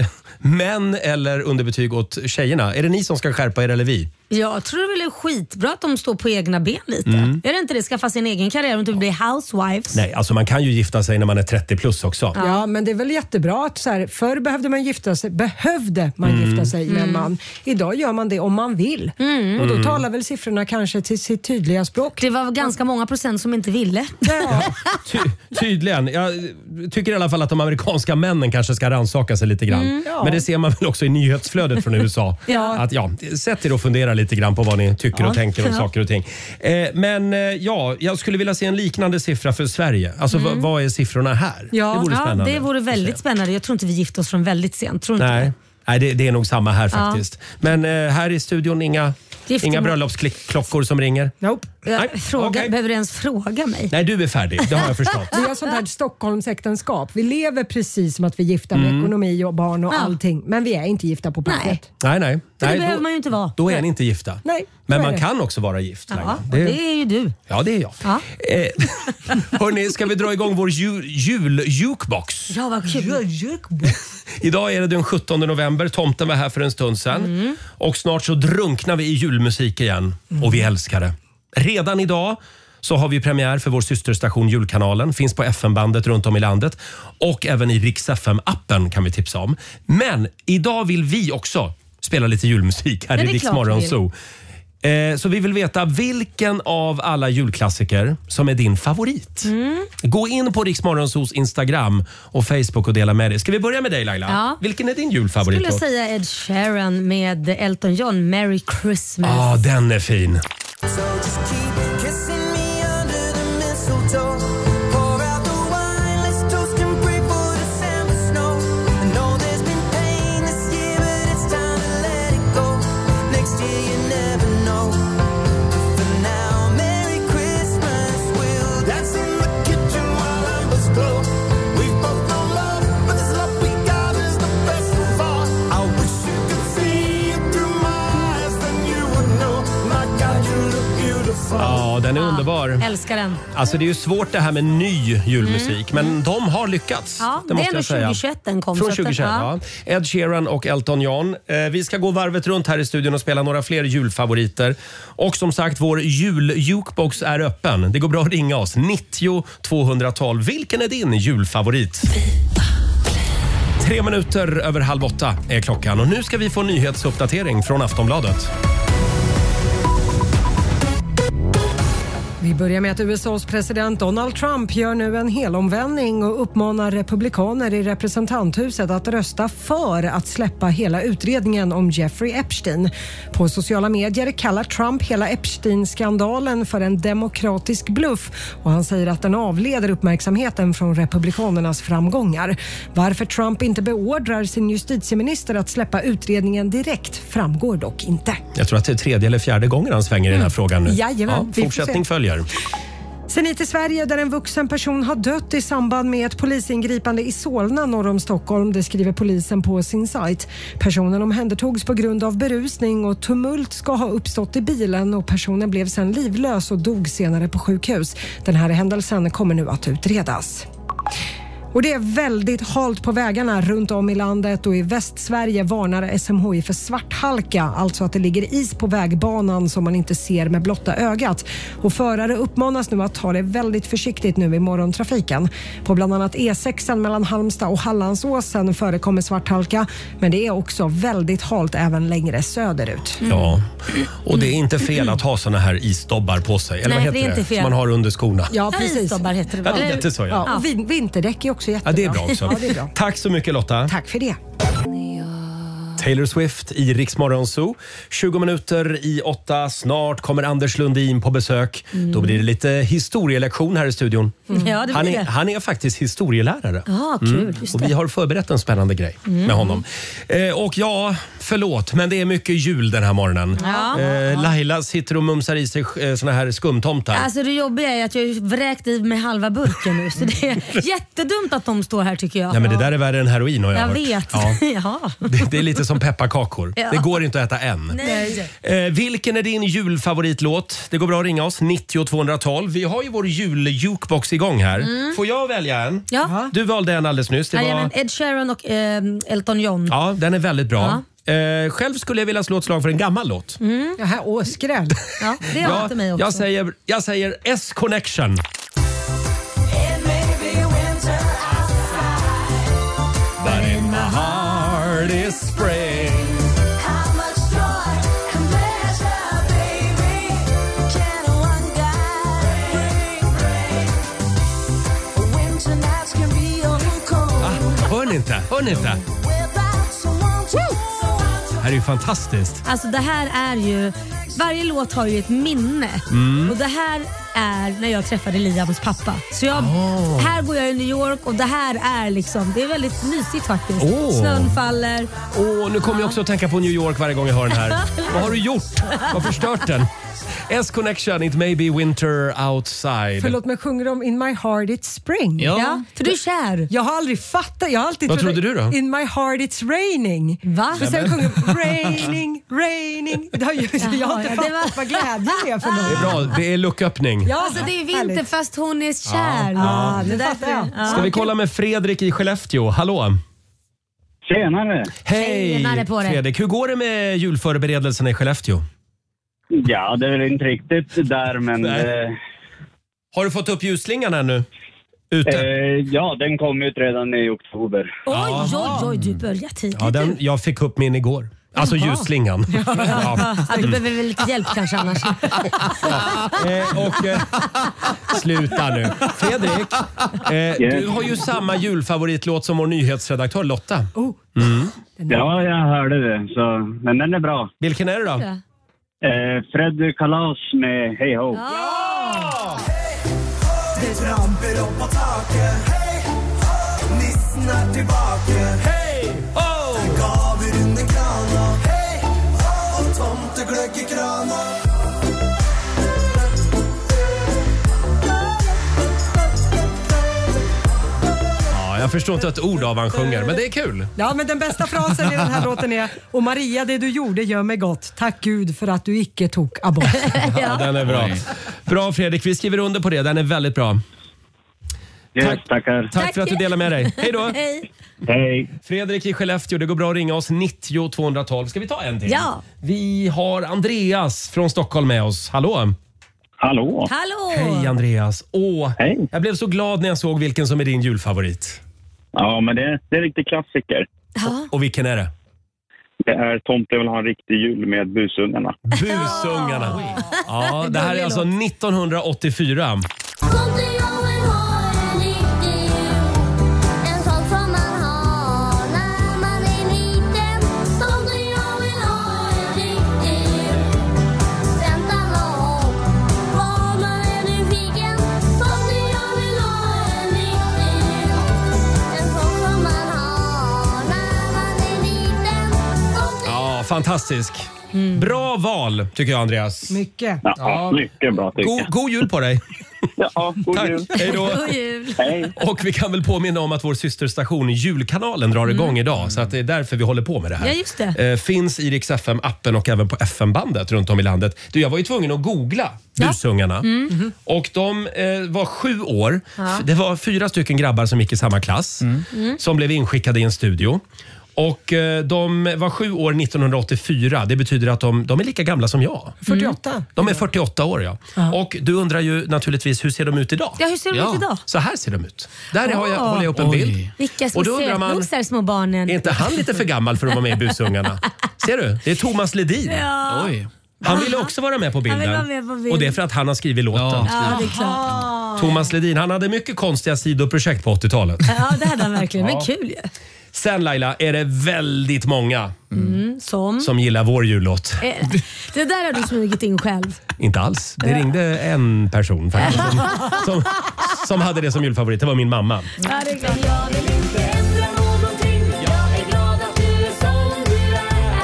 Män eller underbetyg åt tjejerna? Är det ni som ska skärpa er eller vi? Jag tror det är väl skitbra att de står på egna ben lite. Mm. Är det inte det? Skaffa sin egen karriär och inte bli housewives. Nej, alltså man kan ju gifta sig när man är trettio plus också. Ja, ja men det är väl jättebra att så här, förr behövde man gifta sig, behövde man Mm. gifta sig med en Mm. man. Idag gör man det om man vill. Mm. Och då Mm. talar väl siffrorna kanske till sitt tydliga språk. Det var ganska många procent som inte ville. Ja. Ty- tydligen. Jag tycker i alla fall att de amerikanska männen kanske ska rannsaka sig lite grann. Mm. Ja. Men det ser man väl också i nyhetsflödet från U S A. Ja. Att, ja, sätt er och fundera lite grann på vad ni tycker Ja. och tänker om Ja. saker och ting. Eh, men eh, ja, jag skulle vilja se en liknande siffra för Sverige. Alltså Mm. v- vad är siffrorna här? Ja, Det vore spännande. ja, det vore väldigt spännande. Jag tror inte vi gifte oss från väldigt sent. Tror inte Nej, det. Nej det, det är nog samma här Ja. faktiskt. Men eh, här i studion inga, Gifter inga man- bröllopsklockor som ringer. Nope. Jag Nej, fråga, okej. Behöver du ens fråga mig? Nej, du är färdig. Det har jag förstått. Vi har sånt här Stockholmsäktenskap. Vi lever precis som att vi är gifta med Mm. ekonomi och barn och Ja. allting. Men vi är inte gifta på pappret. Nej, nej. För det nej behöver då, man ju inte vara. då är ni inte gifta. Nej, Men så är man det. kan också vara gift. Ja, Laila. och det är ju du. Ja, det är jag. Ja. Eh, hörni, ska vi dra igång vår jul, jul-jukebox? Ja, vad kul. Idag är det den sjuttonde november. Tomten var här för en stund sedan. Mm. Och snart så drunknar vi i julmusik igen. Och vi älskar det. Redan idag så har vi premiär för vår systerstation Julkanalen. Finns på F M-bandet runt om i landet. Och även i Rix F M-appen kan vi tipsa om. Men idag vill vi också spela lite julmusik här Ja, i det är Rix klart vi Morgon vill. Zoo. Eh, Så vi vill veta vilken av alla julklassiker som är din favorit. Mm. Gå in på Rix Morgon Zoos Instagram och Facebook och dela med dig. Ska vi börja med dig Laila? Ja. Vilken är din julfavorit? Skulle jag säga Ed Sheeran med Elton John, Merry Christmas. Ja, ah, den är fin. Ja, den är underbar. Älskar den. Alltså det är ju svårt det här med ny julmusik, men de har lyckats. Ja, det det är måste ändå jag säga. tjugohjutjugoett den kom. Från så att den- tjugohundratjugoett, ja. Ed Sheeran och Elton John. Eh, vi ska gå varvet runt här i studion och spela några fler julfavoriter. Och som sagt, vår jul-jukebox är öppen. Det går bra att ringa oss. nittio tvåhundratolv. Vilken är din julfavorit? Tre minuter över halv åtta är klockan och nu ska vi få en nyhetsuppdatering från Aftonbladet. Vi börjar med att U S As president Donald Trump gör nu en helomvändning och uppmanar republikaner i representanthuset att rösta för att släppa hela utredningen om Jeffrey Epstein. På sociala medier kallar Trump hela Epstein-skandalen för en demokratisk bluff och han säger att den avleder uppmärksamheten från republikanernas framgångar. Varför Trump inte beordrar sin justitieminister att släppa utredningen direkt framgår dock inte. Jag tror att det är tredje eller fjärde gången han svänger i den här frågan nu. Jajamän, vi får fortsättning se. följer. Sen hit till Sverige där en vuxen person har dött i samband med ett polisingripande i Solna norr om Stockholm. Det skriver polisen på sin sajt. Personen omhändertogs på grund av berusning och tumult ska ha uppstått i bilen och personen blev sedan livlös och dog senare på sjukhus. Den här händelsen kommer nu att utredas. Och det är väldigt halt på vägarna runt om i landet och i Västsverige varnar S M H I för svarthalka, alltså att det ligger is på vägbanan som man inte ser med blotta ögat. Och förare uppmanas nu att ta det väldigt försiktigt nu i morgontrafiken. På bland annat E sex mellan Halmstad och Hallandsåsen förekommer svarthalka, men det är också väldigt halt även längre söderut. Ja, och det är inte fel att ha såna här isdobbar på sig. Eller Nej, vad heter det är det? inte fel. Som man har under skorna. Ja, precis. Isdobbar heter det Ja, väl? det heter så, ja. Ja, och vin- vinterdäck är också jättebra. Ja, det är bra också. Ja, det är bra. Tack så mycket Lotta. Tack för det. Taylor Swift i Rix Morgon Zoo. tjugo minuter i åtta. Snart kommer Anders Lundin på besök. Mm. Då blir det lite historielektion här i studion. Mm. Ja, det blir Han är, det. han är faktiskt historielärare. Ja, kul. Just Och vi det. har förberett en spännande grej Mm. med honom. Eh, och ja, förlåt, men det är mycket jul den här morgonen. Ja. Eh, Laila sitter och mumsar i sig eh, såna här skumtomtar. Alltså det jobbiga är att jag har vräkt i med halva burken nu så det är jättedumt att de står här tycker jag. Nej, men det där är värre än heroin har jag, Jag hört. vet. Ja. Ja. Det, det är lite lite som pepparkakor. Ja. Det går inte att äta en. Nej. Eh, vilken är din julfavoritlåt? Det går bra att ringa oss, nittio tvåhundratolv. Vi har ju vår juljukebox igång här. Mm. Får jag välja en? Ja. Du valde en alldeles nyss. Det var... Jajamän, Ed Sheeran och eh, Elton John. Ja, den är väldigt bra. Eh, själv skulle jag vilja slå ett slag för en gammal låt. Mm. Jaha, åh, skräll. Ja, det har Ja, inte mig också. jag, säger, jag säger S-Connection. But in my heart is spring. Ah, hör ni inte? Hör ni inte? Det här är ju fantastiskt. Alltså det här är ju, varje låt har ju ett minne. Mm. Och det här är när jag träffade Liams pappa. Så jag, Oh. här går jag i New York och det här är liksom, det är väldigt mysigt faktiskt. Oh. Snön faller. Åh, nu kommer jag också att tänka på New York varje gång jag hör den här. Vad har du gjort? Vad har förstört den? S-Connection, it may be winter outside. Förlåt, men sjunger de In my heart it's spring? Ja. Ja, för du är kär. Jag har aldrig fattat. Jag har alltid Vad trott trodde du då? In my heart it's raining. Va? Men sen sjunger de raining, raining. Det har ju, Jaha, jag har inte ja, fattat det var- vad glädjen är för något. Det är bra, det är lucköppning. Ja, Alltså det är vinter härligt. fast hon är kär. Ja. Det är det därför. fattar jag. Ja. Ska vi kolla med Fredrik i Skellefteå? Hallå! Tjenare! Hej Tjenare på dig. Fredrik, hur går det med julförberedelserna i Skellefteå? Ja, det är väl inte riktigt där, men... Nej. Eh, Har du fått upp ljusslingan ännu? Ute? eh, ja, den kom ut redan i oktober. Oj, oj, oj, du börjar tidigt. Ja, den, jag fick upp min igår. Alltså Jaha. ljusslingan. Ja. Ja, du behöver väl lite hjälp kanske annars. Eh, och, eh, sluta nu. Fredrik, eh, Yes. du har ju samma julfavoritlåt som vår nyhetsredaktör Lotta. Mm. Ja, jag hörde det, så, men den är bra. Vilken är det då? Eh, Freddy Kalas med Hey Ho. Det tramper upp på taket. Hej! Nissen är tillbaka. Hej! Oh! Gaver under kranen. Hej! Och tomteglögg i kranen. Ja, jag förstår inte ett ord av vad han sjunger, men det är kul. Ja, men den bästa frasen i den här låten är: och Maria, det du gjorde gör mig gott. Tack Gud för att du icke tog abort. Ja, den är bra. Bra Fredrik, vi skriver under på det. Den är väldigt bra. Yes, Tack. tackar. Tack för att du delar med dig. Hej då! Hej. Hej. Fredrik i Skellefteå, det går bra att ringa oss nittio tvåhundratolv. Ska vi ta en till? Ja. Vi har Andreas från Stockholm med oss. Hallå! Hallå! Hallå! Hej Andreas! Åh, Hej. jag blev så glad när jag såg vilken som är din julfavorit. Ja, men det, det är en riktig klassiker. Ja. Och vilken är det? Det är Tomte vill ha en riktig jul med busungarna. Busungarna. Ja, det här är alltså nittonhundraåttiofyra. Ja, fantastisk. Bra val tycker jag Andreas. Mycket. Ja, Ja. mycket bra tycker God, jag. god jul på dig. Ja, god Tack. jul. Hej då. God jul. Hej. Och vi kan väl påminna om att vår systerstation Julkanalen drar igång idag. Så att det är därför vi håller på med det här. Ja, just det. Eh, finns i Rix F M-appen och även på F M-bandet runt om i landet. Du, jag var ju tvungen att googla busungarna. Och de eh, var sju år. Ja. F- Det var fyra stycken grabbar som gick i samma klass. Som blev inskickade i en studio. Och eh, de var sju år nittonhundraåttiofyra. Det betyder att de, de är lika gamla som jag. fyrtioåtta. De är fyrtioåtta år, ja. Och du undrar ju naturligtvis, hur ser de ut idag? Ja, hur ser de ut idag? Så här ser de ut. Där har jag, Ah. håller jag upp en Oj. bild. Vilka små Och då undrar man, sötnosar, små barnen. är inte han lite för gammal för att vara med i Busungarna? Ser du? Det är Thomas Ledin. Ja. Oj. Han ville också vara med på bilden. Han vill vara med på bild. Och det är för att han har skrivit låten. Ja. Ja, det är klart. Thomas Ledin, han hade mycket konstiga sidoprojekt på åttiotalet. Ja, det hade han verkligen. Men Ja. kul ju. Sen Laila, är det väldigt många Mm, som? som gillar vår jullåt. Eh, Det där har du smugit in själv. Inte alls. Det ringde en person faktiskt, som, som, som hade det som julfavorit. Det var min mamma. Ja, det är klart. Jag vill inte ändra någonting. Jag är glad att du är som du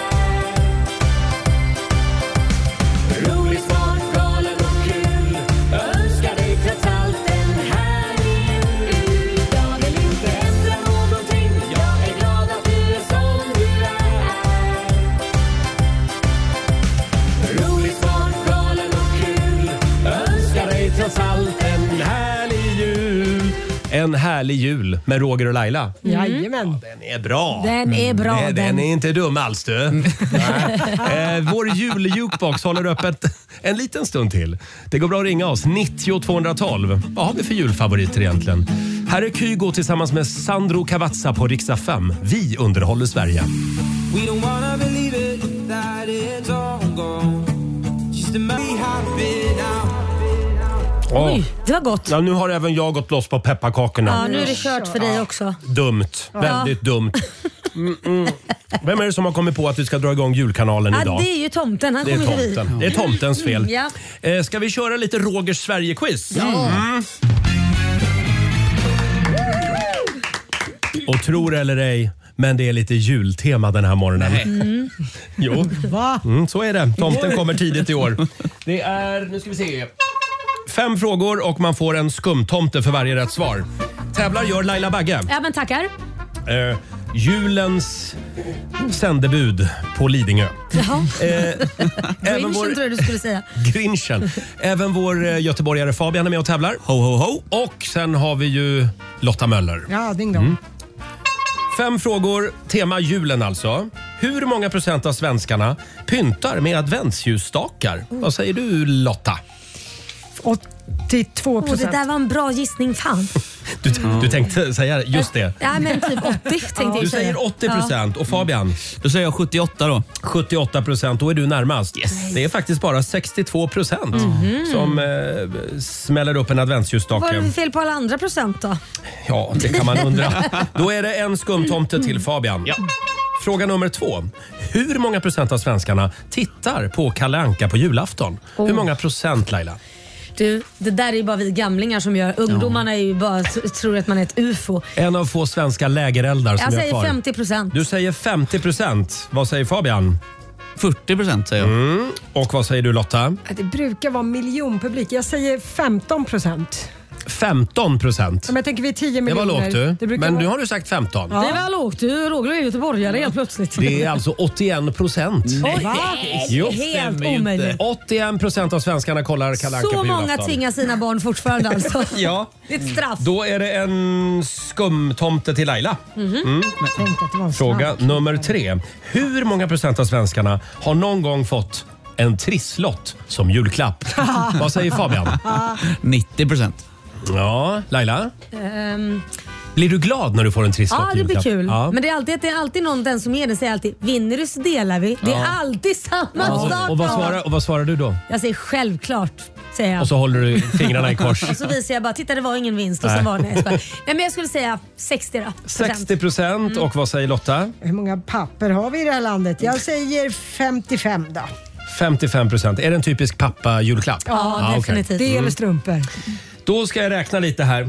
är. Rolig, smart, galen och kul. Jag önskar dig trots allt en härlig jul. Jag vill inte ändra någonting. Jag är glad att du är som du är. allt en härlig jul. En härlig jul med Roger och Laila. Jajamän. Ja, den är bra. Den är bra. Nej, den. den är inte dum alls du. eh, vår juljukebox håller öppet en liten stund till. Det går bra att ringa oss. nittio tvåhundratolv. Vad har vi för julfavoriter egentligen? Här är Kygo tillsammans med Sandro Cavazza på Rix F M. Vi underhåller Sverige. We don't wanna believe it, that it's all gone. Just a matter of been out. Oj, det var gott. Ja, nu har även jag gått loss på pepparkakorna. Ja, nu är det kört för dig också. Dumt. Ja. Väldigt dumt. Mm, mm. Vem är det som har kommit på att vi ska dra igång julkanalen Ja, idag? det är ju tomten. Han Det är kommer ju tomten. vid. Det är tomtens fel. Mm, ja. Eh, ska vi köra lite Rogers Sverige-quiz? Ja. Mm. Och tror eller ej, men det är lite jultema den här morgonen. Mm. Jo, Va? mm, så är det. Tomten kommer tidigt i år. Det är, nu ska vi se, fem frågor och man får en skumtomte för varje rätt svar. Tävlar gör Laila Bagge. Ja, men tackar. Eh, julens sändebud på Lidingö. Jaha. Eh, även Grinchen vår, tror jag du skulle säga. Grinchen. Även vår eh, göteborgare Fabian är med och tävlar. Ho, ho, ho. Och sen har vi ju Lotta Möller. Ja, ding dong. Mm. Fem frågor, tema julen alltså. Hur många procent av svenskarna pyntar med adventsljusstakar? Vad säger du Lotta? åttiotvå Åh, det procent. där var en bra gissning. Fan. Du, du tänkte säga just det. Ja, men typ åttio tänkte jag Du säga. säger åttio procent. Och Fabian? Då säger jag sjuttioåtta då. sjuttioåtta procent, då är du närmast. Yes. Det är faktiskt bara sextiotvå procent Mhm. som eh, smäller upp en Vad är adventsljusstake. det för fel på alla andra procent då? Ja, det kan man undra. Då är det en skumtomte till Fabian. Ja. Fråga nummer två. Hur många procent av svenskarna tittar på Kalle Anka på julafton? Oh. Hur många procent, Laila? Du, det där är ju bara vi gamlingar som gör. Ungdomarna är ju bara t- tror att man är ett ufo. En av få svenska lägereldar som Jag är säger kvar. femtio procent. Du säger femtio procent. Vad säger Fabian? fyrtio procent säger jag. Mm. Och vad säger du Lotta? Det brukar vara miljonpublik. Jag säger femton procent. femton procent. Men jag tänker vi är tio Det miljoner. var lågt du. Det brukar Men vara... nu har du sagt femton. Det var lågt. Du, Roger är göteborgare helt plötsligt. Det är alltså åttioen procent. Oj, Va? Jo. helt omöjligt. åttioen procent av svenskarna kollar Kalle Anka Så på många julafton. tvingar sina barn fortfarande alltså. Ja. Det är ett straff. Då är det en skumtomte till Laila. Mhm. Mm. Tänk att det var en Fråga snabb. nummer tre. Hur många procent av svenskarna har någon gång fått en trisslott som julklapp? Vad säger Fabian? nittio procent. Ja, Laila? Ehm, Blir du glad när du får en trisslott ja, i det blir julklapp? kul. Ja. Men det är alltid, det är alltid någon, den som ger den säger alltid vinner du så delar vi. Det är Ja. alltid samma Ja. sak. Och, vad svarar, och vad svarar du då? Jag säger självklart. Säger jag. Och så håller du fingrarna i kors. Och så visar jag bara, titta det var ingen vinst. Och Nej. så var det, nej, jag skojar. Nej men jag skulle säga sextio då. sextio procent. Och vad säger Lotta? Hur många papper har vi i det här landet? Jag säger femtiofem då. femtiofem procent. Är det en typisk pappa-julklapp? Ja, okej. definitivt. Det eller strumpor. Då ska jag räkna lite här.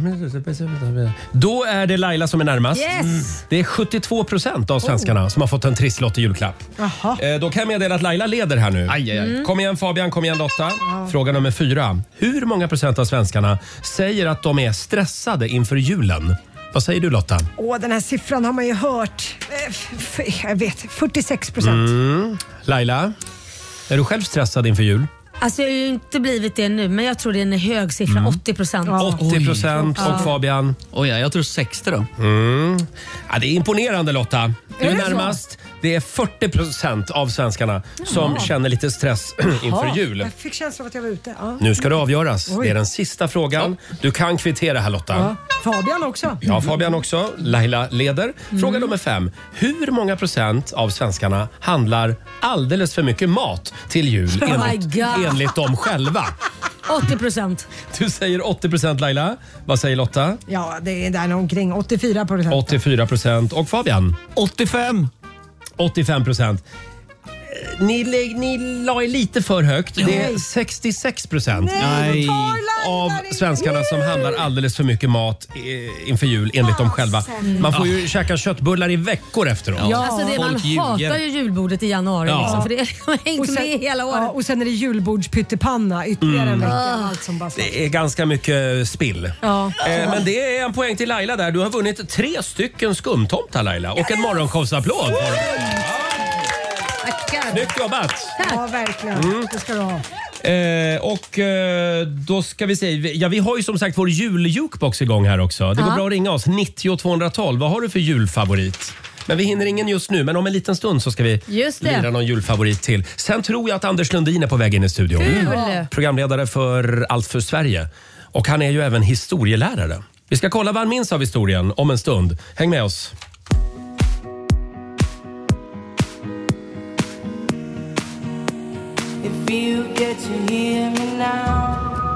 Då är det Laila som är närmast. Yes! Det är sjuttiotvå procent av svenskarna som har fått en trisslott i julklapp. Jaha. Eh, Då kan jag meddela att Laila leder här nu. Aj, aj, aj. Mm. Kom igen Fabian, kom igen Lotta. Fråga nummer fyra. Hur många procent av svenskarna säger att de är stressade inför julen? Vad säger du Lotta? Åh, den här siffran har man ju hört. Eh, f- f- Jag vet, fyrtiosex procent. Mm. Laila, är du själv stressad inför jul? Alltså jag har ju inte blivit det nu men jag tror det är en hög siffra, åttio procent. åttio procent. Oj. Och Fabian? Oj, ja, jag tror sextio då. Mm. Ja, det är imponerande Lotta. Du är, Är det så? närmast. Det är fyrtio procent av svenskarna som känner lite stress inför jul. Jag fick känslan av att jag var ute. Ja. Nu ska det avgöras. Oj. Det är den sista frågan. Du kan kvittera här Lotta. Ja. Fabian också. Ja, Fabian också. Laila leder. Fråga nummer fem. Hur många procent av svenskarna handlar alldeles för mycket mat till jul Oh my enligt, God. enligt dem själva? åttio procent. Du säger åttio procent Laila. Vad säger Lotta? Ja, det är där omkring åttiofyra procent. åttiofyra procent. Och Fabian? åttiofem. åttiofem procent. Ni, lä- ni la er lite för högt. Det är sextiosex procent Nej. av svenskarna som handlar alldeles för mycket mat eh, inför jul enligt dem själva. Man får ju käka köttbullar i veckor efteråt. Ja. Alltså det, man folk ljuger. hatar ju julbordet i januari Ja. liksom, för det har hängt Och sen, med hela året. ja, och sen är det julbordspyttipanna ytterligare en vecka. Allt som bara Det är ganska mycket spill. Ja. Eh, men det är en poäng till Laila där. Du har vunnit tre stycken skumtomtar Laila och en morgonshowsapplåd. Tackar. Snyggt jobbat! Ja, verkligen. Det ska du ha. Eh, och eh, då ska vi se. Ja, vi har ju som sagt vår juljukebox igång här också. Det går Ja. bra att ringa oss. nittio tvåhundratolv. Vad har du för julfavorit? Men vi hinner ingen just nu, men om en liten stund så ska vi Just det. lira någon julfavorit till. Sen tror jag att Anders Lundin är på väg in i studion. Kul. Programledare för Allt för Sverige. Och han är ju även historielärare. Vi ska kolla vad han minns av historien om en stund. Häng med oss. If you get to hear me now.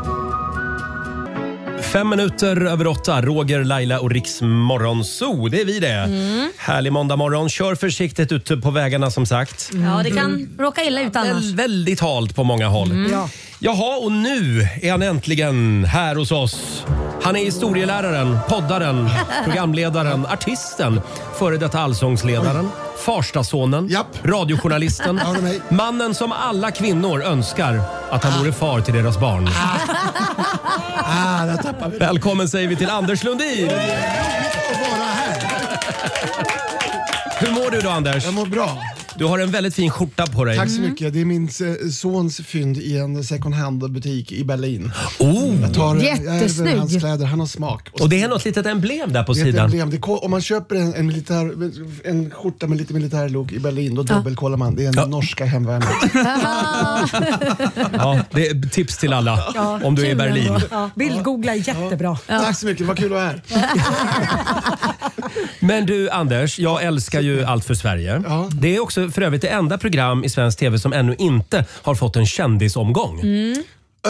Fem minuter över åtta. Roger, Laila och Riks Morgonzoo. Det är vi det. Mm. Härlig måndag morgon. Kör försiktigt ute på vägarna som sagt. Ja, det kan råka illa ut annars. Väl, väldigt halt på många håll. Mm. Ja. Jaha, och nu är han äntligen här hos oss. Han är historieläraren, poddaren, programledaren, artisten, före detta allsångsledaren, Farstasonen, Japp. radiojournalisten, Ja, det är mig. mannen som alla kvinnor önskar att han vore far till deras barn. Ah, där tappar vi. Välkommen säger vi till Anders Lundin. Att vara här. Hur mår du då, Anders? Jag mår bra. Du har en väldigt fin skjorta på dig. Tack så mycket. Det är min eh, sons fynd i en second hand-butik i Berlin. Oh. Jag tar, jag Jättesnygg. ärver hans kläder, han har smak. Och det är något litet emblem där på Det är ett sidan. emblem. Det är, om man köper en, en, militär, en skjorta med lite militärlook i Berlin, då dubbelkollar man. Det är en Ja. norska hemvärnet. Ja, det är tips till alla Ja, om du är i kul Berlin. ändå. Ja, bildgoogla är jättebra. Tack så mycket, vad kul att vara här. Men du Anders, jag älskar ju Allt för Sverige. Ja. Det är också för övrigt det enda program i svensk tv som ännu inte har fått en kändisomgång. Ö,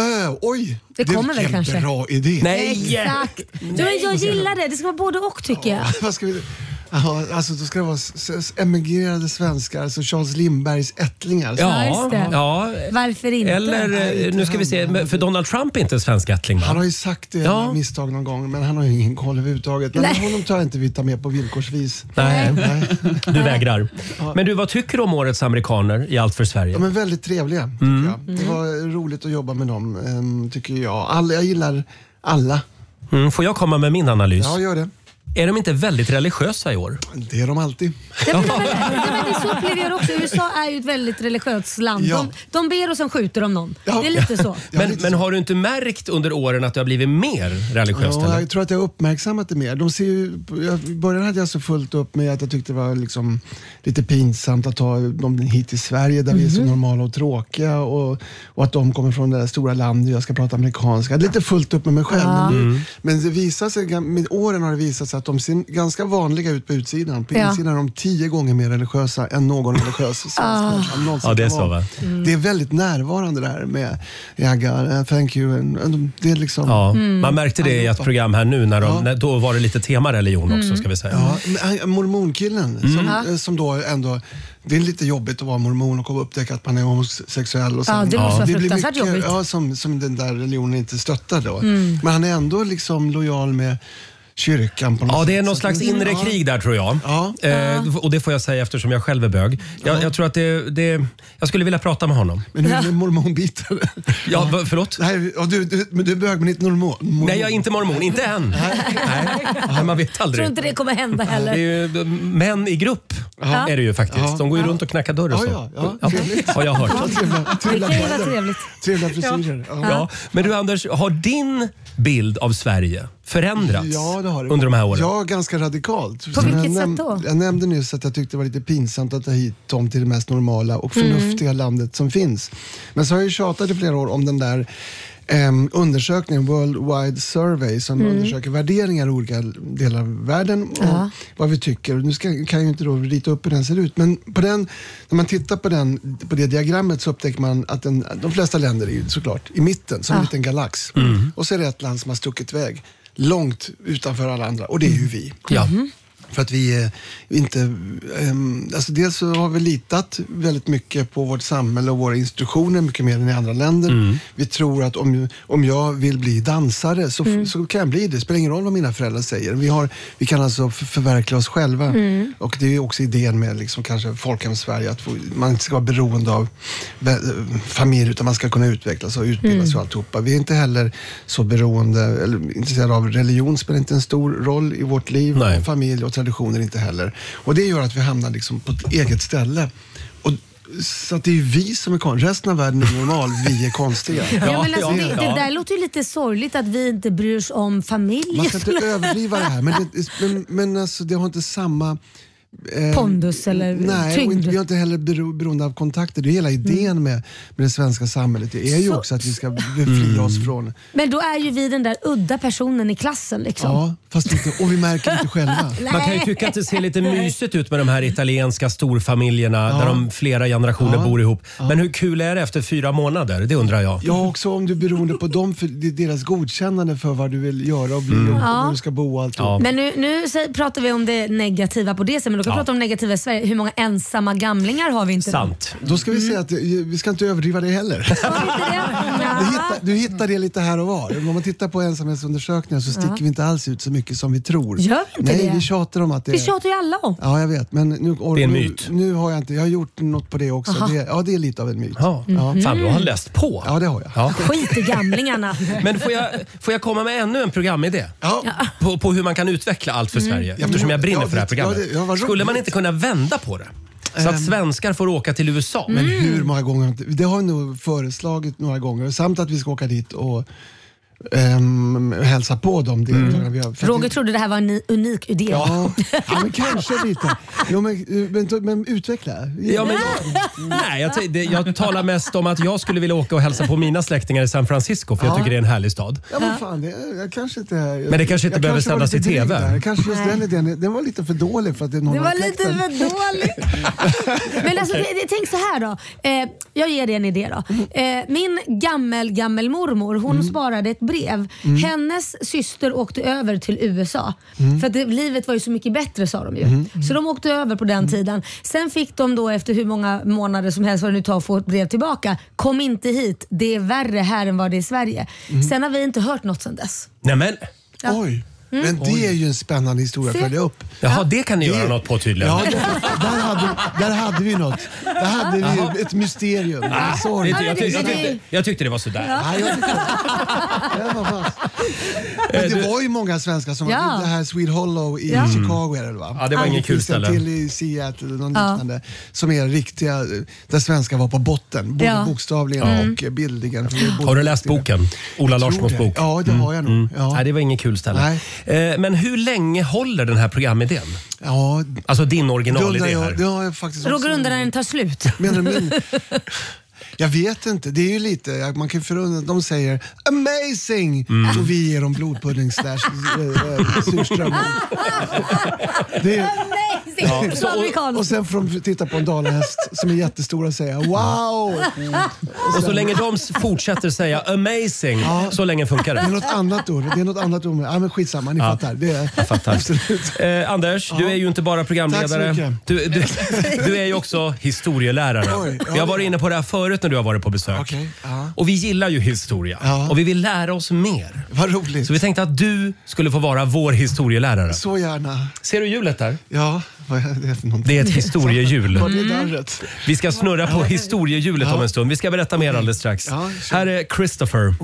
oj, Det kommer väl vilken kanske. bra idé. Nej! Exakt. Ja, men jag gillar det. Det ska vara både och tycker jag. Vad ska vi... Aha, alltså då ska det vara s- s- emigrerade svenskar, alltså Charles Lindbergs ättlingar. Ja, just Ja, det. ja. Varför inte? Eller, Nej, eh, inte nu ska vi se, han. men för Donald Trump är inte svensk ättling va? Han har ju sagt det Ja. ja. misstag någon gång, men han har ju ingen koll överhuvudtaget. Men Nej. honom tar inte vi ta med på villkorsvis. Nej, Nej. du vägrar. Men du, vad tycker du om årets amerikaner i Allt för Sverige? De är väldigt trevliga, tycker Mm. jag. Det var roligt att jobba med dem, ehm, tycker jag. Alla, jag gillar alla. Mm, får jag komma med min analys? Ja, gör det. Är de inte väldigt religiösa i år? Det är de alltid. Ja, men, men, men det så upplever jag också. U S A är ju ett väldigt religiöst land. Ja. De, de ber och sen skjuter de någon. Ja. Det är lite så. Ja, Men, lite men så. har du inte märkt under åren att det har blivit mer religiöst? Ja, eller? jag tror att jag har uppmärksammat det mer. De ser ju, jag, I början hade jag så fullt upp med att jag tyckte det var liksom lite pinsamt att ta dem hit till Sverige där vi är så normala och tråkiga och, och att de kommer från det där stora landet och jag ska prata amerikanska. Jag hade lite fullt upp med mig själv. Ja. Men, det, men det visar sig, med åren har det visat sig att de ser ganska vanliga ut på utsidan. På Ja. insidan är de tio gånger mer religiösa än någon religiös svensk människa någonsin Ja, det är kan så, vara. va? Det är väldigt närvarande det här med yeah, God, uh, thank you. And, and det är liksom... Ja, man märkte det i ett program här nu. När de, Ja. när, då var det lite tema religion också ska vi säga. Ja, men, äh, mormonkillen som, äh, som då ändå, det är lite jobbigt att vara mormon och upptäcka att man är homosexuell. Och sen, Ja, det måste vara blir fruktansvärt mycket, jobbigt. Ja, som, som den där religionen inte stöttar då. Men han är ändå liksom lojal med kyrkan på något Ja, det är sätt. någon Så slags det- inre ja. krig där tror jag. Ja. Eh, och det får jag säga eftersom jag själv är bög. Jag, jag tror att det, det... Jag skulle vilja prata med honom. Men hur är det med mormonbiten? Ja, va- förlåt? Nej, ja, du, du, men du är bög men inte mormon. mormon. Nej, jag är inte mormon. Inte än. Nej. Nej, man vet Jag tror aldrig. inte det kommer hända Det är heller. ju män i grupp. Ja. Är det ju faktiskt. Ja. De går ju runt och knackar dörr och så. Ja, ja, ja. Trevligt. Har jag hört. Ja, trevliga, Det trevliga, kan ju vara kläder. trevligt. Trevliga frisyrer. Ja. Ja. Men du Anders, har din bild av Sverige förändrats Ja, det har det. under de här åren? Ja, ganska radikalt. På Som vilket jag sätt då? Jag nämnde nyss att jag tyckte det var lite pinsamt att ta hit dem till det mest normala och förnuftiga Mm. landet som finns. Men så har jag ju tjatat i flera år om den där Um, undersökningen Worldwide Survey som Mm. undersöker värderingar i olika delar av världen och Ja. vad vi tycker. Nu ska, kan jag ju inte då rita upp hur den ser ut, men på den, när man tittar på, den, på det diagrammet så upptäcker man att den, de flesta länder är ju såklart i mitten, som en Ja. liten galax. Och så är det ett land som har stuckit iväg långt utanför alla andra och det är ju vi. Ja. För att vi eh, inte... ehm, alltså dels så har vi litat väldigt mycket på vårt samhälle och våra institutioner, mycket mer än i andra länder. Vi tror att om, om jag vill bli dansare så, Mm. så kan jag bli det. Det spelar ingen roll vad mina föräldrar säger. Vi, har, vi kan alltså f- förverkliga oss själva. Mm. Och det är ju också idén med liksom kanske Folkhem Sverige, att få, man inte ska vara beroende av be- familj utan man ska kunna utvecklas och utbildas Mm. och alltihopa. Vi är inte heller så beroende eller intresserade av religion, spelar inte en stor roll i vårt liv. Nej. Och familj och traditioner inte heller. Och det gör att vi hamnar liksom på ett eget ställe. Och Så att det är ju vi som är konstiga. Resten av världen är normal, vi är konstiga. Ja, men alltså, ja, det, det ja. där låter ju lite sorgligt att vi inte bryr oss om familj. Man ska inte överdriva det här, men, det, men, men alltså, det har inte samma... Eh, Pondus eller nej, tyngd. och inte, vi har inte heller bero, beroende av kontakter. Det är hela idén mm. med, med det svenska samhället. Det är ju så, också att vi ska befria mm. oss från... Men då är ju vi den där udda personen i klassen liksom. Ja, fast inte, och vi märker inte själva. Man kan ju tycka att det ser lite mysigt ut med de här italienska storfamiljerna ja. där de flera generationer ja. bor ihop. Ja. Men hur kul är det efter fyra månader? Det undrar jag. Ja, också om du är beroende på dem, för deras godkännande för vad du vill göra och bli mm. och ja. var du ska bo och allt. Ja. Men nu, nu pratar vi om det negativa på det sättet, men då kan vi ja. prata om negativa i Sverige. Hur många ensamma gamlingar har vi inte? Sant. Då, då ska vi säga att vi ska inte överdriva det heller. du, hittar, du hittar det lite här och var. Om man tittar på ensamhetsundersökningar så sticker ja. vi inte alls ut så mycket som vi tror. Gör vi inte Nej, det? vi tjatar om att det Vi tjatar ju alla om. Ja, jag vet. Men nu, or, det är en nu, myt. Nu har jag inte, jag har gjort något på det också. Det, ja, det är lite av en myt. Ja. Ja. Fan, du har läst på. Ja, det har jag. Ja. Skit i gamlingarna. Men får jag, får jag komma med ännu en programidé? Ja. På, på hur man kan utveckla allt för mm. Sverige. Eftersom jag brinner ja, för det här programmet. Ja, det, ja, Skulle man inte kunna vända på det? Så att svenskar får åka till U S A. Men hur många gånger? Det har vi nog föreslagit några gånger. Samt att vi ska åka dit och um, hälsa på dem. Mm. Vi har, Roger trodde det här var en unik idé. Ja, ja men kanske lite. Jo, men, men, men utveckla. Ja, men jag, nej, jag, det, jag talar mest om att jag skulle vilja åka och hälsa på mina släktingar i San Francisco. För jag tycker det är en härlig stad. Ja, men fan, det, jag kanske inte... Jag, men det kanske inte behöver sändas i T V. Kanske just den idén, den var lite för dålig för att det är någon Det var lite för dålig. Men alltså, det, det, tänk så här då. Eh, jag ger dig en idé då. Eh, min gammel, gammel mormor, hon mm. sparade ett brev. Mm. Hennes syster åkte över till U S A. Mm. För att det, livet var ju så mycket bättre, sa de ju. Mm. Så de åkte över på den mm. tiden. Sen fick de då efter hur många månader som helst vad det nu tar att få ett brev tillbaka. Kom inte hit, det är värre här än vad det är i Sverige. Mm. Sen har vi inte hört något sedan dess. Nämen. Ja. Oj. Mm. Men det är ju en spännande historia att följa upp. Jaha, det kan ni det... göra något på tydligen. Ja, det, där, hade, där hade vi något. Där hade vi Jaha. ett mysterium. Ah, Sorry. Det, jag, tyck, jag, tyckte, jag tyckte det var sådär. Ja. Ja, jag tyckte, det, var fast. Men det var ju många svenskar som ja. var det här Sweet Hollow i ja. Chicago. Eller, va? Ja, det var ingen kul ställe. Till i Seattle eller något liknande. Som är riktiga, där svenskar var på botten. Både ja. bokstavligen mm. och bildligen. Har du läst boken? Ola Larsmos bok? Ja, det har jag nog. Mm. Ja. Nej, det var ingen kul ställe. Nej. Men hur länge håller den här programidén? Ja, alltså din originalidé jag, här. Det har jag faktiskt Roger undrar när den tar slut. Menar min, jag vet inte, det är ju lite, man kan förundra, de säger amazing mm. och vi ger dem blodpudding slash surströmming. Det är Ja. Så, och, och sen får de titta på en dalahäst som är jättestora och säga wow. Mm. Och, och så länge de fortsätter säga amazing, ja. så länge funkar det. Det är något annat ord. Det är något annat ord. Ja, men skitsamma, ni ja. fattar. Det är, jag fattar. Eh, Anders, ja. du är ju inte bara programledare. Du, du, du är ju också historielärare. Oj, ja, jag har varit inne på det här förut när du har varit på besök. Okay, ja. Och vi gillar ju historia. Ja. Och vi vill lära oss mer. Vad roligt. Så vi tänkte att du skulle få vara vår historielärare. Så gärna. Ser du hjulet där? Ja. Vad är det för någonting? Det är ett historiehjul. Mm. Vi ska snurra på historiehjulet ja. om en stund. Vi ska berätta mer alldeles strax. Ja, här är Christopher.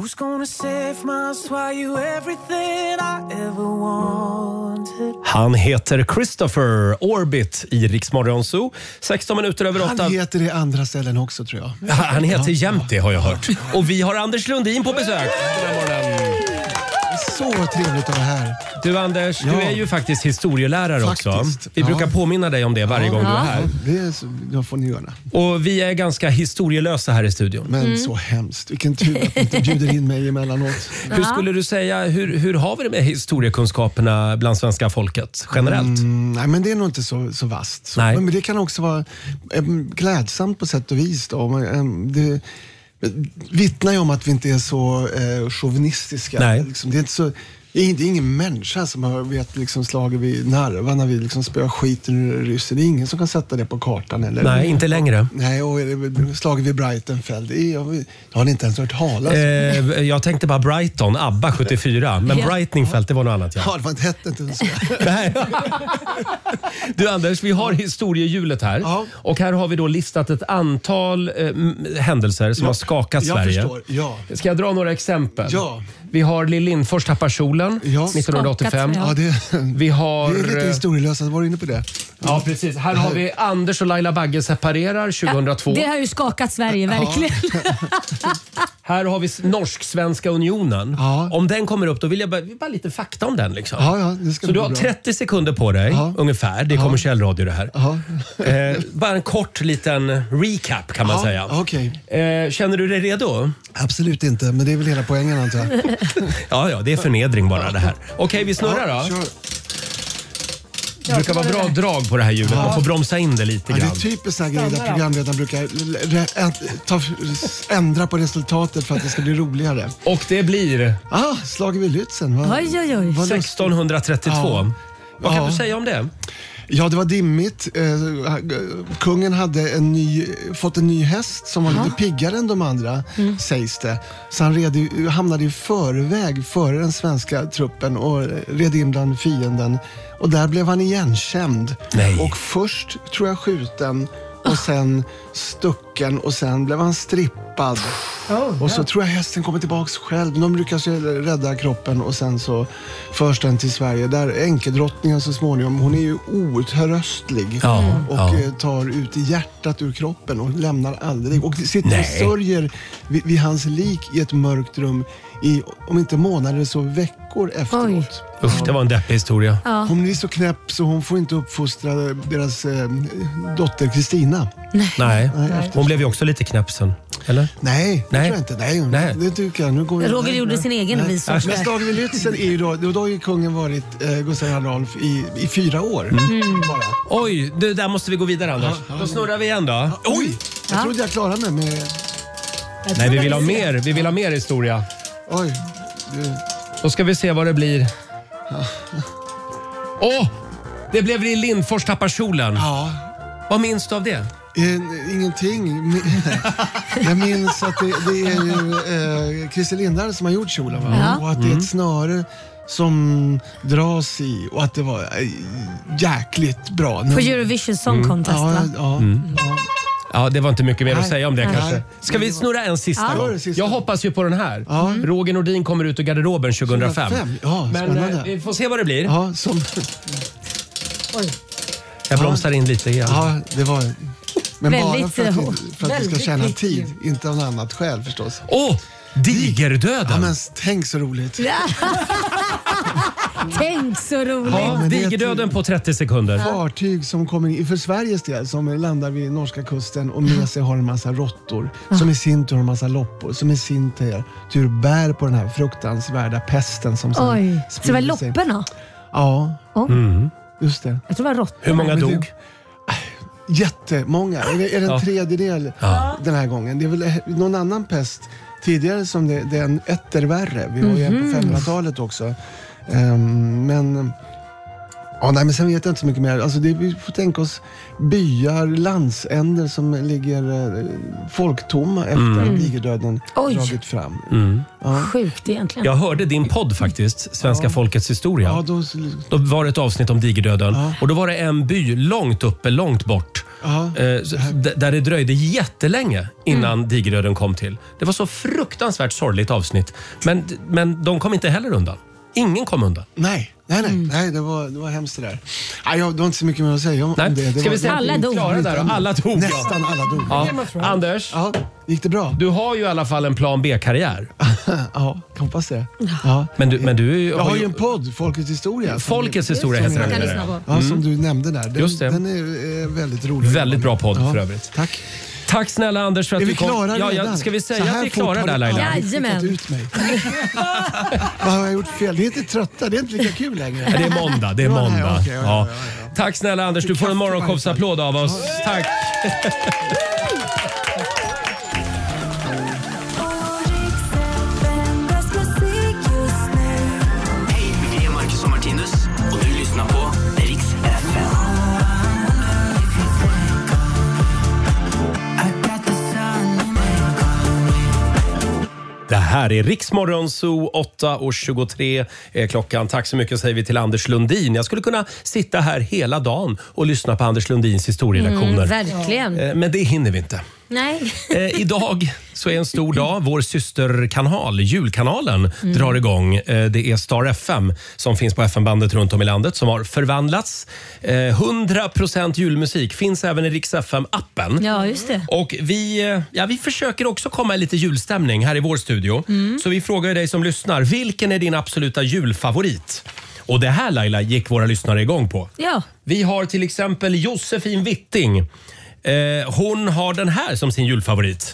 Han heter Christopher. Orbit i Rix Morgon Zoo. sexton minuter över åtta. Han heter det andra ställen också, tror jag. Han heter ja. jämt det, har jag hört. Och vi har Anders Lundin på besök den här morgonen. Så trevligt att vara här. Du Anders, ja. du är ju faktiskt historielärare faktiskt. också. Vi ja. brukar påminna dig om det varje ja. gång du är här. Ja, det, är så, det får ni göra. Och vi är ganska historielösa här i studion. Men mm. så hemskt. Vilken tur att ni inte bjuder in mig emellanåt. Ja. Hur skulle du säga, hur, hur har vi det med historiekunskaperna bland svenska folket generellt? Mm, nej, men det är nog inte så, så vast. Så, men det kan också vara äm, klädsamt på sätt och vis. Då. Äm, det, vittnar ju om att vi inte är så eh, chauvinistiska. Nej. Liksom, det är inte så... Det är ingen människa som har vet, liksom, slagit vid narva när vi liksom spöar skiten ur ryssen. Det är ingen som kan sätta det på kartan. Eller, nej, inte längre. Nej, och slagit vid Brightonfeld. Det är, jag, jag har inte ens hört talas. Eh, jag tänkte bara Brighton, ABBA sjuttiofyra. Men ja. Brightonfeld, det var något annat. Ja, ja det var inte hette inte så. Nej. Du Anders, vi har historiehjulet här. Ja. Och här har vi då listat ett antal eh, händelser som ja. har skakat jag Sverige. Förstår. Ja. Ska jag dra några exempel? Ja. Vi har Lill Lindfors tappar kjolen Ja. nittonhundraåttiofem. Ja, det, Vi har... det är lite historielöst, var du inne på det? Ja, precis. Här har vi Anders och Laila Bagge separerar tjugohundratvå. Det har ju skakat Sverige, verkligen. Här har vi Norsk-Svenska unionen. Ja. Om den kommer upp, då vill jag bara, bara lite fakta om den. Liksom. Ja, ja, det ska Så du bli har bra. trettio sekunder på dig, Ja. ungefär. Det är kommersiell radio det här. Ja. Eh, bara en kort liten recap kan man Ja, säga. okej. Eh, känner du dig redo? Absolut inte, men det är väl hela poängen antar jag. Ja, ja, det är förnedring bara det här. Okej, vi snurrar då. kör. Det brukar vara bra drag på det här ljudet. Man får bromsa in det lite Ja, det grann. är typiskt sån här grej där programledarna brukar re- ä- ta, ändra på resultatet för att det ska bli roligare. Och det blir Ah, slaget vid Lützen. Vad- Oj, oj, oj. vad lustigt. sextonhundratrettiotvå. Ja. Vad kan Ja. du säga om det? Ja, det var dimmigt. Eh, kungen hade en ny, fått en ny häst som var lite piggare än de andra, sägs det. Så han red, i- hamnade i förväg före den svenska truppen och red in bland fienden. Och där blev han igenkänd. Nej. Och först tror jag skjuten och sen stucken och sen blev han strippad. Och så tror jag hästen kommer tillbaks själv. De lyckas ju rädda kroppen och sen så förs den till Sverige. Där enkedrottningen så småningom, hon är ju outtröstlig Ja, och ja. eh, tar ut hjärtat ur kroppen och lämnar aldrig. Och sitter Nej. och sörjer vid, vid hans lik i ett mörkt rum i, om inte månader så veckor efteråt. Usch, det var en deppig historia. Ja. Hon blir så knäpp så hon får inte uppfostra deras eh, dotter Kristina. Nej. Nej, efter- Hon blev ju också lite knäpp sen. Eller? Nej, det Nej. tror jag inte. Nej, Nej. det tycker jag. Nu går vi- Roger nej, gjorde nej. sin egen Nej. research Men där. slaget vid Lützen är ju då, då, då har ju kungen varit eh, Gustav Adolf i, i fyra år. Mm. Bara. Oj, det där måste vi gå vidare Anders. Då snurrar vi igen då. Oj, jag trodde jag klarade mig med... Nej, vi vill ha mer. Vi vill ha mer historia. Oj. Det... Då ska vi se vad det blir. Åh! Det blev Lill Lindfors tappar kjolen. Ja. Vad minns du av det? Eh, ingenting. Jag minns att det, det är ju eh, Christer Lindar som har gjort kjolen. Va? Ja. Och att det är ett snöre som dras i och att det var eh, jäkligt bra. På Eurovision Song Contest, ja, va? ja, Mm. ja. Ja, det var inte mycket mer att Nej. säga om det Nej. kanske. Ska vi snurra en sista Ja. gång? Ja, sista. Jag hoppas ju på den här. Ja. Roger Nordin kommer ut ur garderoben tjugohundrafem. tjugohundrafem. Ja, Men spännande. eh, vi får se vad det blir. Ja, som, Jag bromsar in lite igen. ja, det var... Men bara Väldigt, för att, eh, vi, för att vi ska väldigt tjäna viktigt. tid, inte av något annat skäl förstås. Åh! Digerdöden! Ja, men tänk så roligt. Tänk så roligt. Ja, men det är ett- digerdöden på trettio sekunder. Fartyg som kommer in, för Sveriges del, som landar vid norska kusten och med sig har en massa råttor, som i sin tur har en massa loppor, som i sin tur, tur bär på den här fruktansvärda pesten som sen Oj, så det var sprider sig. lopporna? Ja, Oh. Mm. just det. Jag tror det var råttor. Hur många Men det- dog? Jättemånga. Är det, är det en Ja. tredjedel Ja. den här gången? Det är väl någon annan pest tidigare som det, det är en etter värre. Vi var ju en på femhundratalet också. Ehm, men... Ja, nej, men sen vet jag inte så mycket mer. Alltså det, vi får tänka oss byar, landsänder som ligger eh, folktomma efter Mm. att digerdöden Oj. dragit fram. Mm. Ja. Sjukt egentligen. Jag hörde din podd faktiskt, Svenska folkets historia. Ja, då, Då var det ett avsnitt om digerdöden. Ja. Och då var det en by långt uppe, långt bort. ja, Eh, så- d- där det dröjde jättelänge innan Mm. digerdöden kom till. Det var så fruktansvärt sorgligt avsnitt. Men, men de kom inte heller undan. Ingen kom undan. nej, nej, nej, Mm. nej det, var, det var hemskt det där. Nej, jag, det var inte så mycket mer att säga om, Nej. om det. det Ska var, vi se? Alla dog. Klara där och alla dog. Nästan alla dog. Ja. Anders, Ja, gick det bra? du har ju i alla fall en plan B-karriär. Ja, jag hoppas det. Ja. Men du, men du är ju- Jag har ju en podd, Folkets historia. som- Folkets historia som heter är- den. Kan där. lyssna på. Ja, som du nämnde där. Den, Just det. den är eh, väldigt rolig. Väldigt bra podd Ja, för övrigt. Tack. Tack snälla Anders för att Är du vi kom. klara ja, ja, redan? Ska vi Så säga här att vi är fort klara har där du Laila? aldrig Jajamän. skickat ut mig. Vad har jag gjort fel? Det är inte trötta, det är inte lika kul längre. Ja, det är måndag. Det är Det var det här, måndag. okej, ja, Ja. ja, ja, ja. Tack snälla Anders. Du får en morgonshowsapplåd av oss. Tack. Hej, vi är Marcus och Martinus och du lyssnar på Rix F M. Det här är Riksmorgon Zoo, åtta och tjugotre är klockan. Tack så mycket säger vi till Anders Lundin. Jag skulle kunna sitta här hela dagen och lyssna på Anders Lundins historielektioner. Mm, verkligen. Eh, Men det hinner vi inte. Nej. Eh, idag så är en stor dag. Vår systerkanal, julkanalen, mm. drar igång. Eh, det är Star F M som finns på F M-bandet runt om i landet som har förvandlats. Eh, hundra procent julmusik finns även i Rix F M-appen. Ja, just det. Och vi, ja, vi försöker också komma i lite julstämning här i vår studio. Mm. Så vi frågar dig som lyssnar, vilken är din absoluta julfavorit? Och det här, Laila, gick våra lyssnare igång på. Ja. Vi har till exempel Josefin Witting. Eh, hon har den här som sin julfavorit.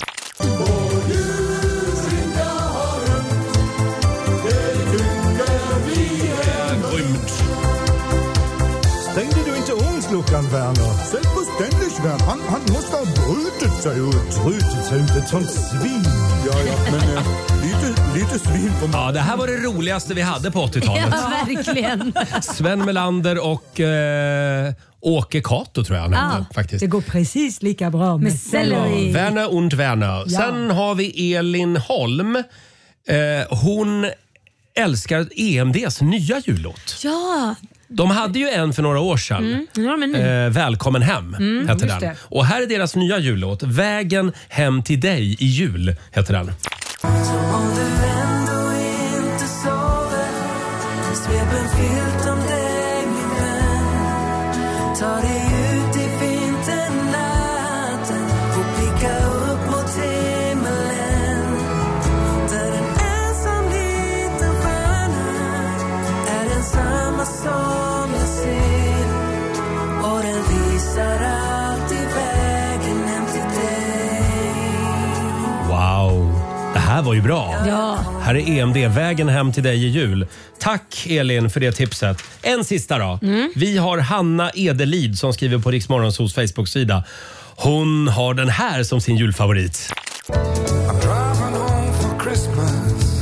Stängde du inte ugnsluckan, Werner? Självförständigt, Werner. Han, han måste ha brutit sig ut. Brutit sig ut, ett sånt svin. Ja, ja, men äh, lite, lite svin på mig. Ja, det här var det roligaste vi hade på åttiotalet. Ja, verkligen. Sven Melander och eh, Åke Kato tror jag han Ja, hette, faktiskt. Det går precis lika bra med, Med selleri. Werner und Werner. Ja. Sen har vi Elin Holm. Eh, hon älskar E M D:s nya jullåt. Ja. De hade ju en för några år sedan. Mm, nu har de en ny. Eh, Välkommen hem Mm, heter just den. det. Och här är deras nya jullåt. Vägen hem till dig i jul heter den. Så om du ändå inte sover, svep en filt om dig min vän. Ta dig ut i vinternatten och blicka upp mot himmelen. Där en ensam liten stjärna är densamma som jag ser. Och den visar alltid vägen hem till dig. Wow, det här var ju bra. Ja. Här är E M D, Vägen hem till dig i jul. Tack Elin för det tipset. En sista då. Mm. Vi har Hanna Edelid som skriver på Rix Morgonzoos Facebook-sida. Hon har den här som sin julfavorit. I'm driving home for Christmas.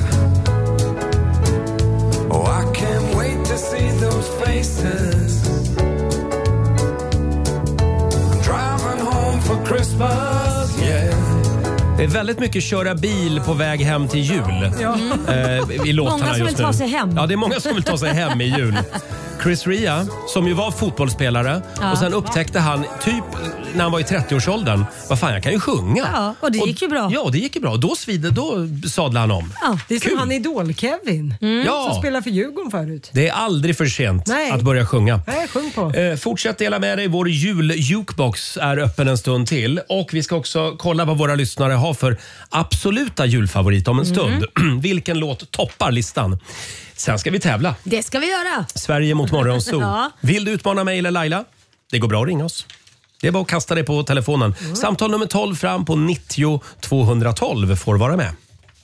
Oh, I can't wait to see those faces. I'm driving home for Christmas, yeah. Det är väldigt mycket köra bil på väg hem till jul. Ja. Eh, i låtarna Många som just vill ta nu. sig hem. Ja, det är många som vill ta sig hem i jul. Chris Ria, som ju var fotbollsspelare Ja. och sen upptäckte han typ när han var i trettioårsåldern, vad fan, jag kan ju sjunga. Ja, och det gick ju bra. Ja, det gick ju bra. Då svider, då sadlade han om. Ja, det är som Kul. han Idol-Kevin Ja. som spelar för Djurgården förut. Det är aldrig för sent Nej. att börja sjunga. Nej, sjung på. Eh, fortsätt dela med dig. Vår jul-jukebox är öppen en stund till. Och vi ska också kolla vad våra lyssnare har för absoluta julfavorit om en stund. Vilken låt toppar listan? Sen ska vi tävla. Det ska vi göra. Sverige mot Morgonzoo. Ja. Vill du utmana mig eller Laila? Det går bra att ringa oss. Det är bara att kasta dig på telefonen. Samtal nummer tolv fram på nittio tvåhundratolv får vara med.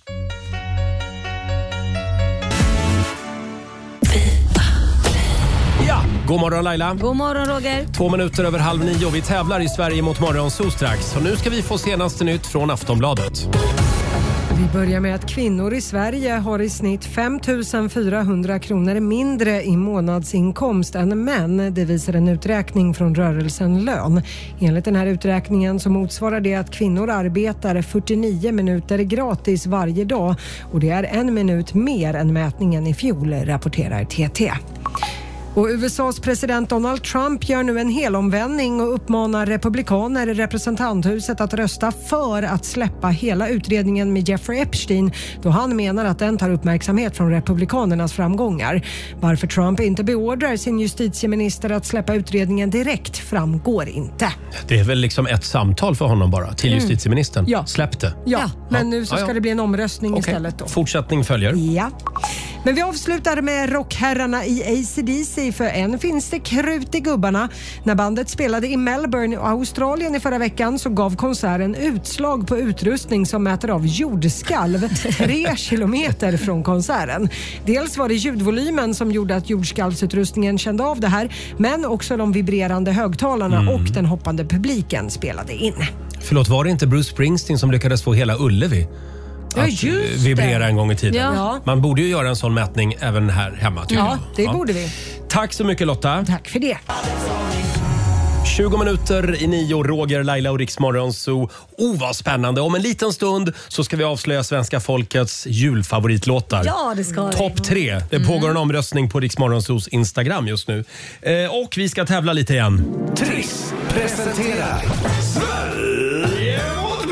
Ja, god morgon Laila. God morgon Roger. Två minuter över halv nio. Vi tävlar i Sverige mot Morgonzoo strax. Så nu ska vi få senaste nytt från Aftonbladet. Vi börjar med att kvinnor i Sverige har i snitt fem tusen fyrahundra kronor mindre i månadsinkomst än män. Det visar en uträkning från rörelsen Lön. Enligt den här uträkningen så motsvarar det att kvinnor arbetar fyrtionio minuter gratis varje dag. Och det är en minut mer än mätningen i fjol, rapporterar T T. Och U S A:s president Donald Trump gör nu en helomvändning och uppmanar republikaner i representanthuset att rösta för att släppa hela utredningen med Jeffrey Epstein, då han menar att den tar uppmärksamhet från republikanernas framgångar. Varför Trump inte beordrar sin justitieminister att släppa utredningen direkt framgår inte. Det är väl liksom ett samtal för honom bara till Mm. justitieministern. Ja. Släpp det. Ja, men nu så Ja, ska ja. det bli en omröstning Okej. istället då. Fortsättning följer. Ja. Men vi avslutar med rockherrarna i A C D C, för än finns det krut i gubbarna. När bandet spelade i Melbourne och Australien i förra veckan så gav konserten utslag på utrustning som mäter av jordskalv tre kilometer från konserten. Dels var det ljudvolymen som gjorde att jordskalvsutrustningen kände av det här, men också de vibrerande högtalarna Mm. och den hoppande publiken spelade in. Förlåt, var det inte Bruce Springsteen som lyckades få hela Ullevi Ja, att just eh, vibrera det. en gång i tiden? Ja. Man borde ju göra en sån mätning även här hemma. tycker Ja, jag. det borde vi. Tack så mycket Lotta. Tack för det. tjugo minuter i nio, Roger, Laila och Rix Morgonzoo. Oh, vad spännande. Om en liten stund så ska vi avslöja svenska folkets julfavoritlåtar. Ja, det ska vi. Topp tre. Det pågår en omröstning på Rix Morgonzoos Instagram just nu. Eh, och vi ska tävla lite igen. Trix presenterar Sverige mot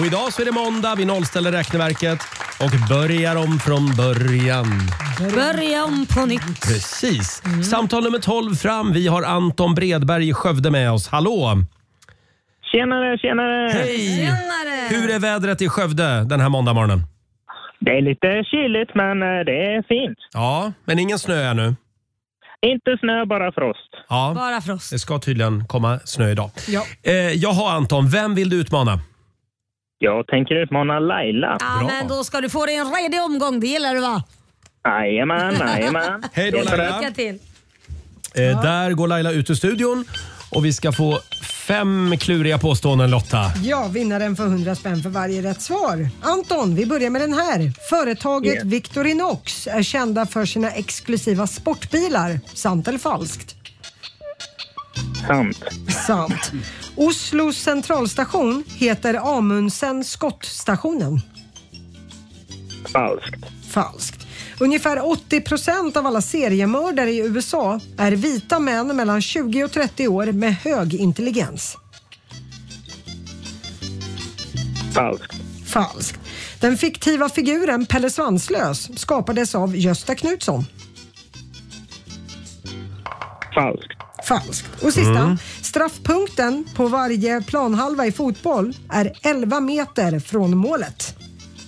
Och idag så är det måndag, vi nollställer räkneverket och börjar om från början. Börja om på nytt. Precis. Mm. Samtal nummer tolv fram. Vi har Anton Bredberg i Skövde med oss. Hallå! Tjenare, tjenare! Hej! Tjenare. Hur är vädret i Skövde den här måndagmorgonen? Det är lite kyligt, men det är fint. Ja, men ingen snö ännu. Inte snö, bara frost. Ja, bara frost. Det ska tydligen komma snö idag. Ja. Eh, jaha Anton, vem vill du utmana? Jag tänker utmana Laila. Ja, Bra. men då ska du få dig en redig omgång. Det gillar du va? Jajamän, jajamän. Hej då Laila. Lycka till. Eh, där går Laila ut ur studion och vi ska få fem kluriga påståenden Lotta. Ja, vinnaren får hundra spänn för varje rätt svar. Anton, vi börjar med den här. Företaget Yeah. Victorinox är kända för sina exklusiva sportbilar. Sant eller falskt? Sant. Sant. Oslos centralstation heter Amundsen skottstationen. Falskt. Falskt. Ungefär åttio procent av alla seriemördare i U S A är vita män mellan tjugo och trettio år med hög intelligens. Falskt. Falskt. Den fiktiva figuren Pelle Svanslös skapades av Gösta Knutsson. Falskt. Falskt. Och sista. Mm. Straffpunkten på varje planhalva i fotboll är elva meter från målet.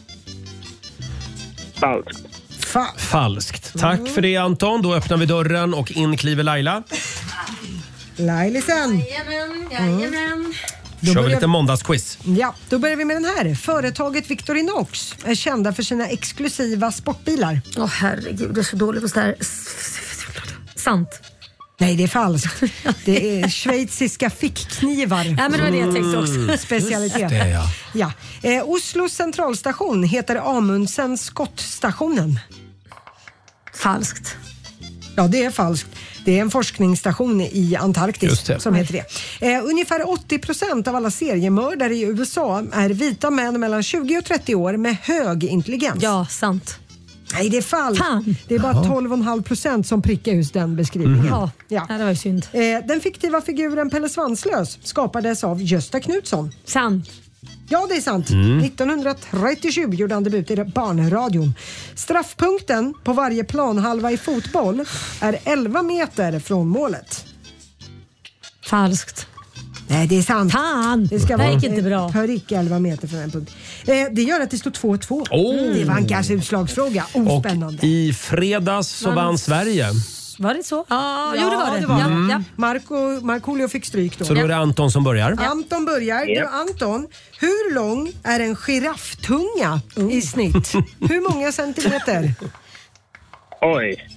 Falskt. Falskt. Falskt. Tack för det Anton. Då öppnar vi dörren och in kliver Laila. Lailisen. Jajamän, jajamän. Då Kör vi börjar lite måndagsquiz. Ja, då börjar vi med den här. Företaget Victorinox är kända för sina exklusiva sportbilar. Åh oh, herregud, jag är så dålig på sådär. Sant. Nej, det är falskt. Det är schweiziska fickknivar. Ja, men det var det jag tänkte också. Mm. Specialitet. Just det, ja. Ja. Eh, Oslos centralstation heter Amundsen skottstationen. Falskt. Ja, det är falskt. Det är en forskningsstation i Antarktis Just det. som heter det. Eh, ungefär åttio procent av alla seriemördare i U S A är vita män mellan tjugo och trettio år med hög intelligens. Ja, sant. Nej, det är falskt. Fan. Det är bara Jaha. tolv komma fem procent som prickar just den beskrivningen. Mhm. Ja, Ja. ja, det var ju synd. Eh, den fiktiva figuren Pelle Svanslös skapades av Gösta Knutsson. Sant. Ja, det är sant. Mm. nittonhundratrettiosju gjorde han debut i barnradion. Straffpunkten på varje planhalva i fotboll är elva meter från målet. Falskt. Nej, det är sant. Fan, Det ska det vara gick inte bra. prick elva meter från en punkt. Eh, det gör att det står två två. Oh. Det var en kanske utslagsfråga. Oh, Och spännande. i fredags så Vann- vann Sverige. Var det så? Ja, jo det var det. det var Ja, det. ja. Marco, Markoolio fick stryk då. Så då är det Anton som börjar. Anton börjar. Ja. Du, Anton, hur lång är en girafftunga i snitt? Hur många centimeter? Oj.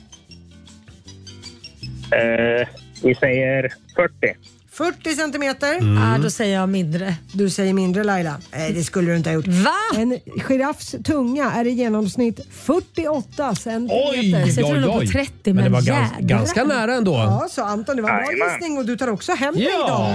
Eh, vi säger fyrtio. fyrtio centimeter. Ja, då säger jag mindre. Du säger mindre Laila. Nej, det skulle du inte ha gjort. Va? En giraffs tunga är i genomsnitt fyrtioåtta centimeter. Oj, Jag tror oj, nog på oj. trettio, Men men det var gans, jädrar. ganska nära ändå. Ja, så Anton, det var en bra Jajamän. gissning och du tar också hem det Ja. idag.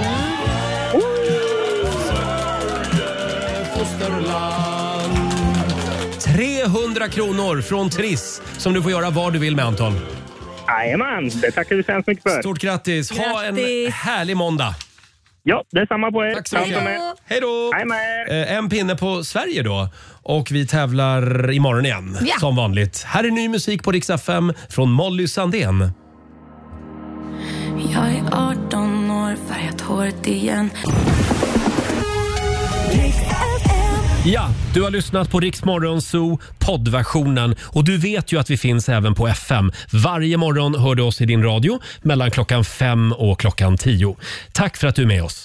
trehundra kronor från Triss som du får göra vad du vill med Anton. Jajamän, det tackar vi så hemskt mycket för. Stort grattis. Ha en Grattis. härlig måndag. Ja, det är samma på er. Tack så mycket. Samma med. Hej då. Hej med er. Eh, En pinne på Sverige då. Och vi tävlar imorgon igen, Ja. som vanligt. Här är ny musik på Rix F M från Molly Sandén. Jag är arton år, färgat håret igen. Ja, du har lyssnat på Rix Morgon Zoo poddversionen och du vet ju att vi finns även på F M. Varje morgon hör du oss i din radio mellan klockan fem och klockan tio. Tack för att du är med oss.